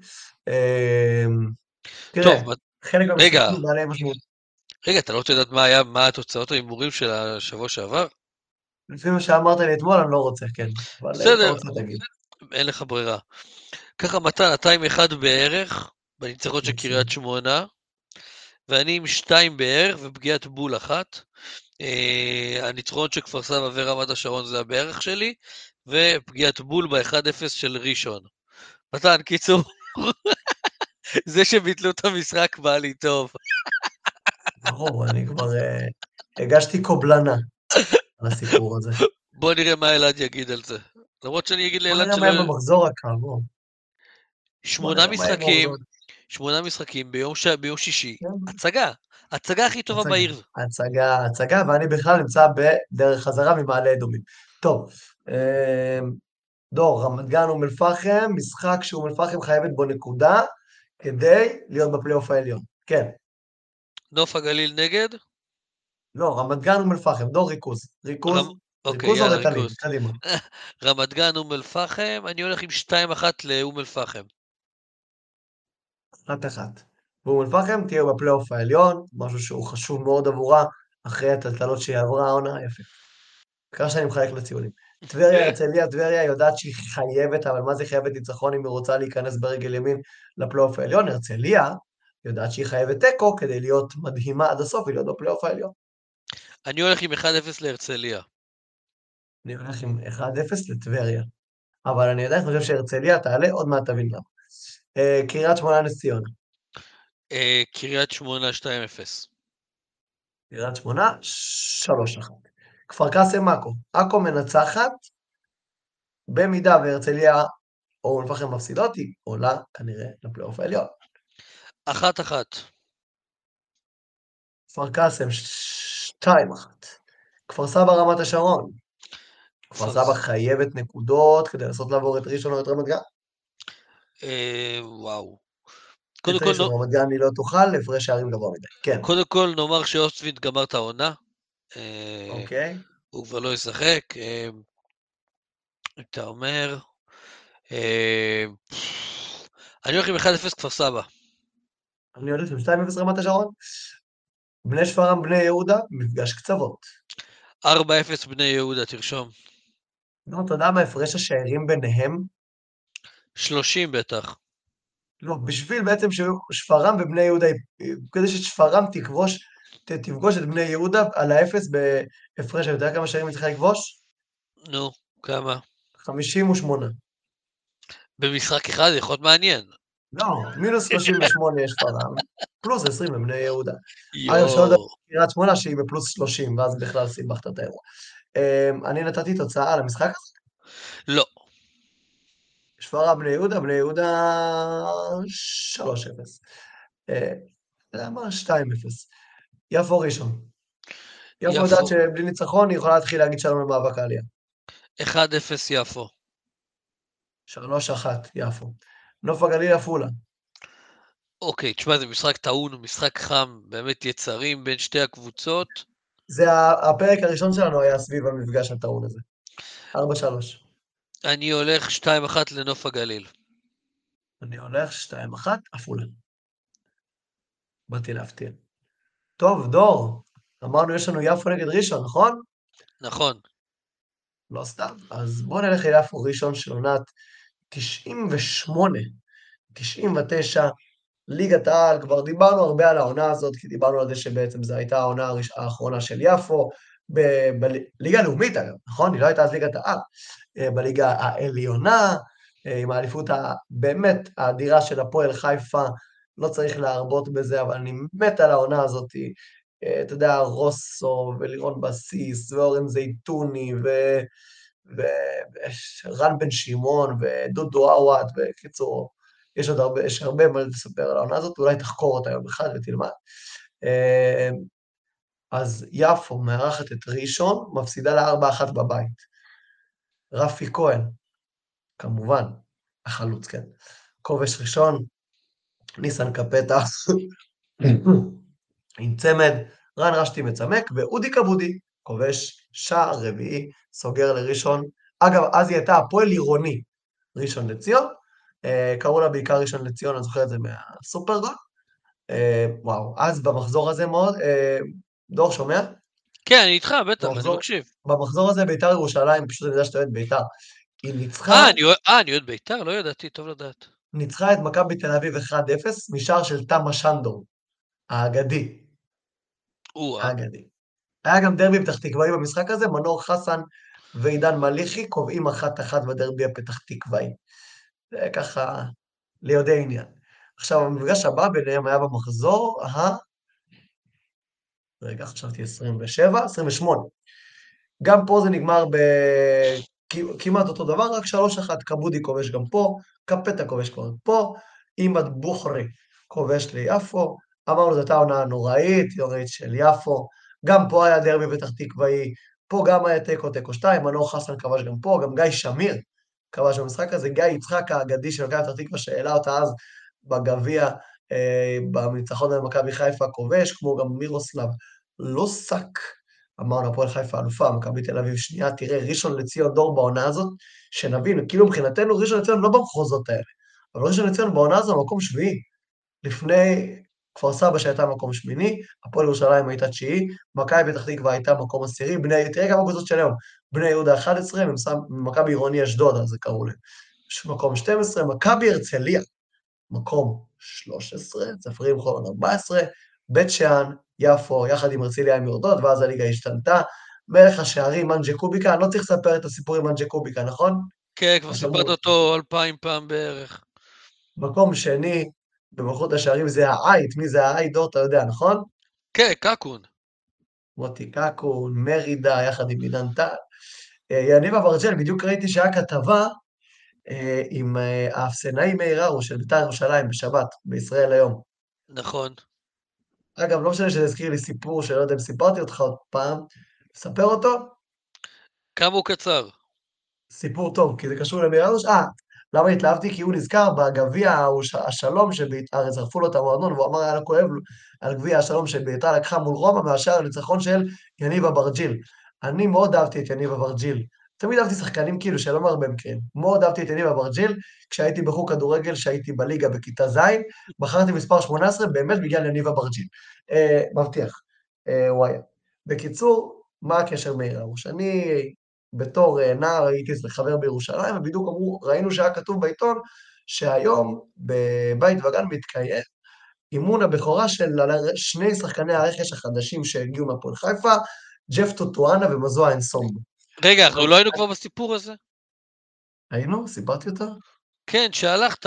טוב, תראה, חלק רגע, מהמשחקים בעלי משמעות. אתה לא רוצה לדעת מה התוצאות ההימורים של השבוע שעבר? לפי מה שאמרת לי אתמול, אני לא רוצה, כן. אבל אם אתה בסדר, רוצה, תגיד. אין לך ברירה. ככה מתן, אתה עם 1 בערך, בניצחון של קריית שמונה, ואני עם 2 בערך, ופגיעת בול 1. הניצחון של כפר סבא ורמת השרון זה הבערך שלי, ופגיעת בול ב-1-0 של ראשון. מתן, קיצור, זה שביטלו את המשחק בא לי טוב. ברור, אני כבר הגשתי קובלנה על הסיפור הזה. בוא נראה מה אלעד יגיד על זה. למרות שאני אגיד בוא לאלעד נראה מה יהיה במחזור הקרוב. בוא נראה מה יהיה במחזור. 8 משחקים ביום שישי. כן. הצגה הכי טובה בעיר. הצגה, ואני בכלל נמצא בדרך חזרה ממעלה אדומים. טוב, דור, רמת גן אום אל-פחם, משחק שאום אל-פחם חייבת בו נקודה, כדי להיות בפלייאוף העליון. כן. נוף הגליל נגד? לא, רמת גן אום אל-פחם, דור ריכוז. ריכוז אוקיי, או יאללה, רטלין? ריכוז. קדימה. רמת גן אום אל-פחם, אני הולך עם 2-1 לאום אל-פחם. 1-1. ואום אל-פחם תהיה בפלייאוף העליון, משהו שהוא חשוב מאוד עבורה, אחרי הטלטלות שהיא עברה העונה, יפה. ככה שאני מחלק לציונים. טבריה, הרצליה, טבריה יודעת שהיא חייבת, אבל מה זה חייבת ניצחון אם היא רוצה להיכנס ברגל ימין לפלייאוף העליון? הרצליה יודעת שהיא חייבת תיקו כדי להיות מדהימה עד הסוף ולהיות בפלייאוף העליון. אני הולך עם 1-0 להרצליה. אני הולך עם 1-0 לטבריה. אבל אני עדיין חושב שהרצליה תעלה, עוד מעט תבין למה. קריית שמונה נס ציונה. קריית שמונה 2-0. קריית שמונה 3-1. כפר קאסם עכו. עכו מנצחת, במידה והרצליה או אום אל-פחם מפסידות, היא עולה כנראה לפלייאוף העליון. 1-1. כפר קאסם 2-1. כפר סבא רמת השרון. כפר סבא חייבת נקודות כדי לנסות לעבור את ראשון או את רמת גן. וואו. את ראשון רמת גן היא לא תוכל, הפרש שערים גבוה מדי. כן. קודם כל נאמר שאוסטרין גמר את העונה. אוקיי. הוא כבר לא ישחק. אתה אומר... אני הולך עם 1-0 כפר סבא. אני הולך עם 2-0 רמת השרון. בני שפרעם, בני יהודה, מפגש קצוות. 4-0 בני יהודה, תרשום. לא, אתה יודע מה הפרש השערים ביניהם? 30 בטח. לא, בשביל בעצם שפרעם ובני יהודה, כדי ששפרעם תפגוש את בני יהודה על האפס בהפרש, אתה יודע כמה שערים היא צריכה לכבוש? נו, כמה? 58. במשחק אחד זה יכול להיות מעניין. לא, מינוס 38 יש פרעם, פלוס 20 לבני יהודה. אגב, שעוד יואו. קריית שמונה שהיא בפלוס 30, ואז בכלל סיבכת את האירוע. אני נתתי תוצאה על המשחק הזה? לא. שפרעם בני יהודה 3-0. למה 2-0? יפו ראשון. יפו יודעת שבלי ניצחון היא יכולה להתחיל להגיד שלום למאבק העלייה. 1-0 יפו. 3-1 יפו. נוף הגליל עפולה. אוקיי, תשמע, זה משחק טעון, משחק חם, באמת יצרים בין שתי הקבוצות. זה הפרק הראשון שלנו היה סביב המפגש הטעון הזה. 4-3. אני הולך 2-1 לנוף הגליל. אני הולך 2-1 עפולה. באתי להפתיע. טוב, דור, אמרנו יש לנו יפו נגד ראשון, נכון? נכון. לא סתם. אז בואו נלך ליפו ראשון של עונת 98, 99, ליגת העל, כבר דיברנו הרבה על העונה הזאת, כי דיברנו על זה שבעצם זו הייתה העונה האחרונה של יפו, בליגה הלאומית אגב, נכון? היא לא הייתה אז ליגת העל, בליגה העליונה, עם האליפות באמת האדירה של הפועל חיפה, לא צריך להרבות בזה, אבל אני מת על העונה הזאת, אתה יודע, רוסו ולירון בסיס, ואורן זייתוני, ורן בן שמעון, ודודו עוואט, בקיצור, יש הרבה מה לספר על העונה הזאת, אולי תחקור אותה יום אחד ותלמד. אז יפו מארחת את ראשון, מפסידה לה 4-1 בבית. רפי כהן, כמובן, החלוץ, כן. כובש ראשון, ניסן קפטה, עם צמד, רן רשתי מצמק, ואודי כבודי, כובש שער רביעי, סוגר לראשון. אגב, אז היא הייתה הפועל עירוני, ראשון לציון, קראו לה בעיקר ראשון לציון, אני זוכר את זה מהסופרגול. וואו, אז במחזור הזה מאוד, דור שומע? כן, אני איתך, בטח, אני מקשיב. במחזור הזה ביתר ירושלים, פשוט אני יודע שאתה אוהד ביתר, היא ניצחה... אני אוהד ביתר? לא ידעתי, טוב לדעת. ניצחה את מכבי תל אביב 1-0, משער של תמה שנדור, האגדי. האגדי. היה גם דרבי פתח תקוואי במשחק הזה, מנור חסן ועידן מליחי קובעים 1-1 בדרבי הפתח תקוואי. זה ככה ליודעי עניין. עכשיו, המפגש הבא ביניהם היה במחזור רגע, חשבתי 27, 28. גם פה זה נגמר כמעט אותו דבר, רק 3-1, כבודי כובש גם פה, קפטה כובש כבר פה, אימד בוחרי כובש ליפו, אמרנו, זו הייתה עונה נוראית, יורית של יפו, גם פה היה דרבי פתח תקוואי, פה גם היה תיקו 2, מנור חסן כבש גם פה, גם גיא שמיר כבש במשחק הזה, גיא יצחק האגדי של מכבי פתח תקווה, שהעלה אותה אז בגביע, בניצחון במכבי חיפה כובש, כמו גם מירוסלב לוסק, אמרנו, הפועל חיפה אלופה, מכבי תל אביב שנייה, תראה, ראשון לציון דור בעונה הזאת, שנבין, כאילו מבחינתנו ראשון לציון לא במחוזות האלה, אבל ראשון לציון בעונה הזו מקום שביעי, לפני כפר סבא שהייתה מקום שמיני, הפועל ירושלים הייתה 9, מכבי פתח תקווה הייתה מקום 10, תראה כמה קבוצות של היום, בני יהודה 11, מכבי עירוני אשדוד, אז זה קראו להם, מקום 12, מכבי הרצליה, מקום 13, צפרים חולון 14, בית שאן, יפו, יחד עם הרצליה עם יורדות, ואז הליגה השתנתה, מלך השערים, מנג'ה קוביקה, אני לא צריך לספר את הסיפור עם מנג'ה קוביקה, נכון? כן, כבר סיפרת אותו 2,000 פעם בערך. מקום שני, במלכות השערים זה העית, מי זה העית, דור, אתה יודע, נכון? כן, קקון. מוטי קקון, מרידה, יחד עם עידן טל. יניב אברג'ל, בדיוק ראיתי שהיה כתבה עם האפסנאי מאיר הרוש של בית"ר ירושלים בשבת, בישראל היום. נכון. אגב, לא משנה שזה הזכיר לי סיפור שלא יודע אם סיפרתי אותך עוד פעם, לספר אותו? כמה הוא קצר? סיפור טוב, כי זה קשור למאיר הרוש. למה התלהבתי? כי הוא נזכר בגביע השלום של בית"ר, זרפו לו את המועדון, והוא אמר, היה לו כואב על גביע השלום של בית"ר, לקחה מול רומא מהשער הניצחון של יניב אברג'יל. אני מאוד אהבתי את יניב אברג'יל. תמיד אהבתי שחקנים כאילו, שלא מהרבה מקרים. מאוד אהבתי את יניב אברג'יל, כשהייתי בחוג כדורגל, שהייתי בליגה בכיתה ז', בחרתי מספר 18, באמת בגלל יניב אברג'יל. מבטיח. וואי. בקיצור, מה הקשר מאיר הרוש? אני בתור נער הייתי אצל חבר בירושלים, ובדיוק ראינו שהיה כתוב בעיתון, שהיום בבית וגן מתקיים אימון הבכורה של שני שחקני הרכש החדשים שהגיעו מהפועל חיפה, ג'ף טוטואנה ומזואה אנסומבו. רגע, אנחנו לא היינו כבר בסיפור הזה? היינו? סיפרתי אותו? כן, שהלכת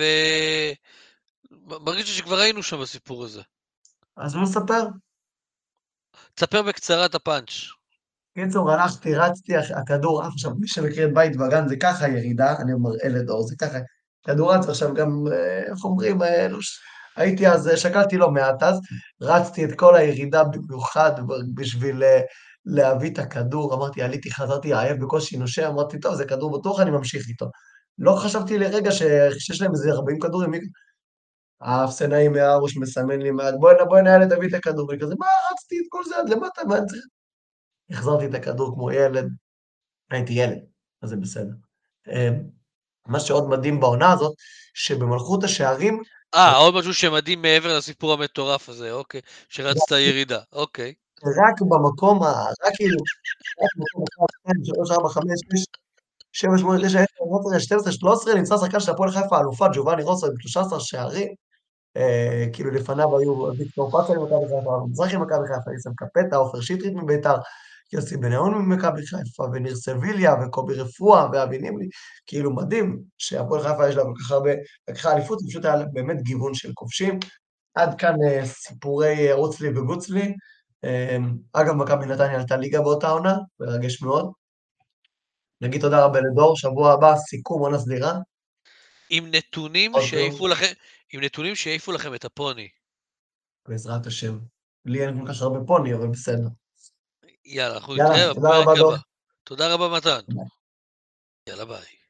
מרגיש שכבר היינו שם בסיפור הזה. אז לא נספר. תספר בקצרה את הפאנץ'. קיצור, הלכתי, רצתי, הכדור עף, עכשיו, מי שמכיר את בית וגן, זה ככה ירידה, אני מראה לדור, זה ככה, כדור רץ, עכשיו גם, איך אומרים, הייתי אז, שקלתי לא מעט אז, רצתי את כל הירידה במיוחד בשביל להביא את הכדור, אמרתי, עליתי, חזרתי עייף בקושי נושם, אמרתי, טוב, זה כדור בטוח, אני ממשיך איתו. לא חשבתי לרגע שיש להם איזה 40 כדורים, האפסנאי מהראש מסמן לי מעט, בואי נעלה, תביא את הכדור, וכזה, מה, רצתי את כל זה עד למטה, מה אני צריך? החזרתי את הכדור כמו ילד, הייתי ילד, אז זה בסדר. מה שעוד מדהים בעונה הזאת, שבמלכות השערים... עוד משהו שמדהים מעבר לסיפור המטורף הזה, אוקיי, שרצת ירידה, אוקיי. רק במקום, רק כאילו, רק במקום 1, 2, 3, 4, 5, 6, 7, 8, 9, 10, 11, 12, 13, נמצא שחקן של הפועל חיפה, אלופה, ג'ובאני רוסו, עם 13 שערים, כאילו לפניו היו ויקטור פאצל ממכבי חיפה, מזרחי ממכבי חיפה, ניסן קפטה, עופר שטרית מביתר, יוסי בניון ממכבי חיפה, וניר סביליה, וקובי רפואה, ואבי נימלי, כאילו מדהים שהפועל חיפה יש לה כל כך הרבה, לקחה אליפות, פשוט היה באמת גיוון של כובשים. עד כאן סיפורי רוצלי וגוצלי. אגב, מכבי נתניה עלתה ליגה באותה עונה, מרגש מאוד. נגיד תודה רבה לדור, שבוע הבא, סיכום עונה סדירה. עם נתונים שהעיפו לכם את הפוני. בעזרת השם. לי אין כל כך הרבה פוני, אבל בסדר. יאללה, אנחנו יאללה, נתראה תודה רבה, בפרק הבא. דור. תודה רבה, מתן. ביי. יאללה, ביי.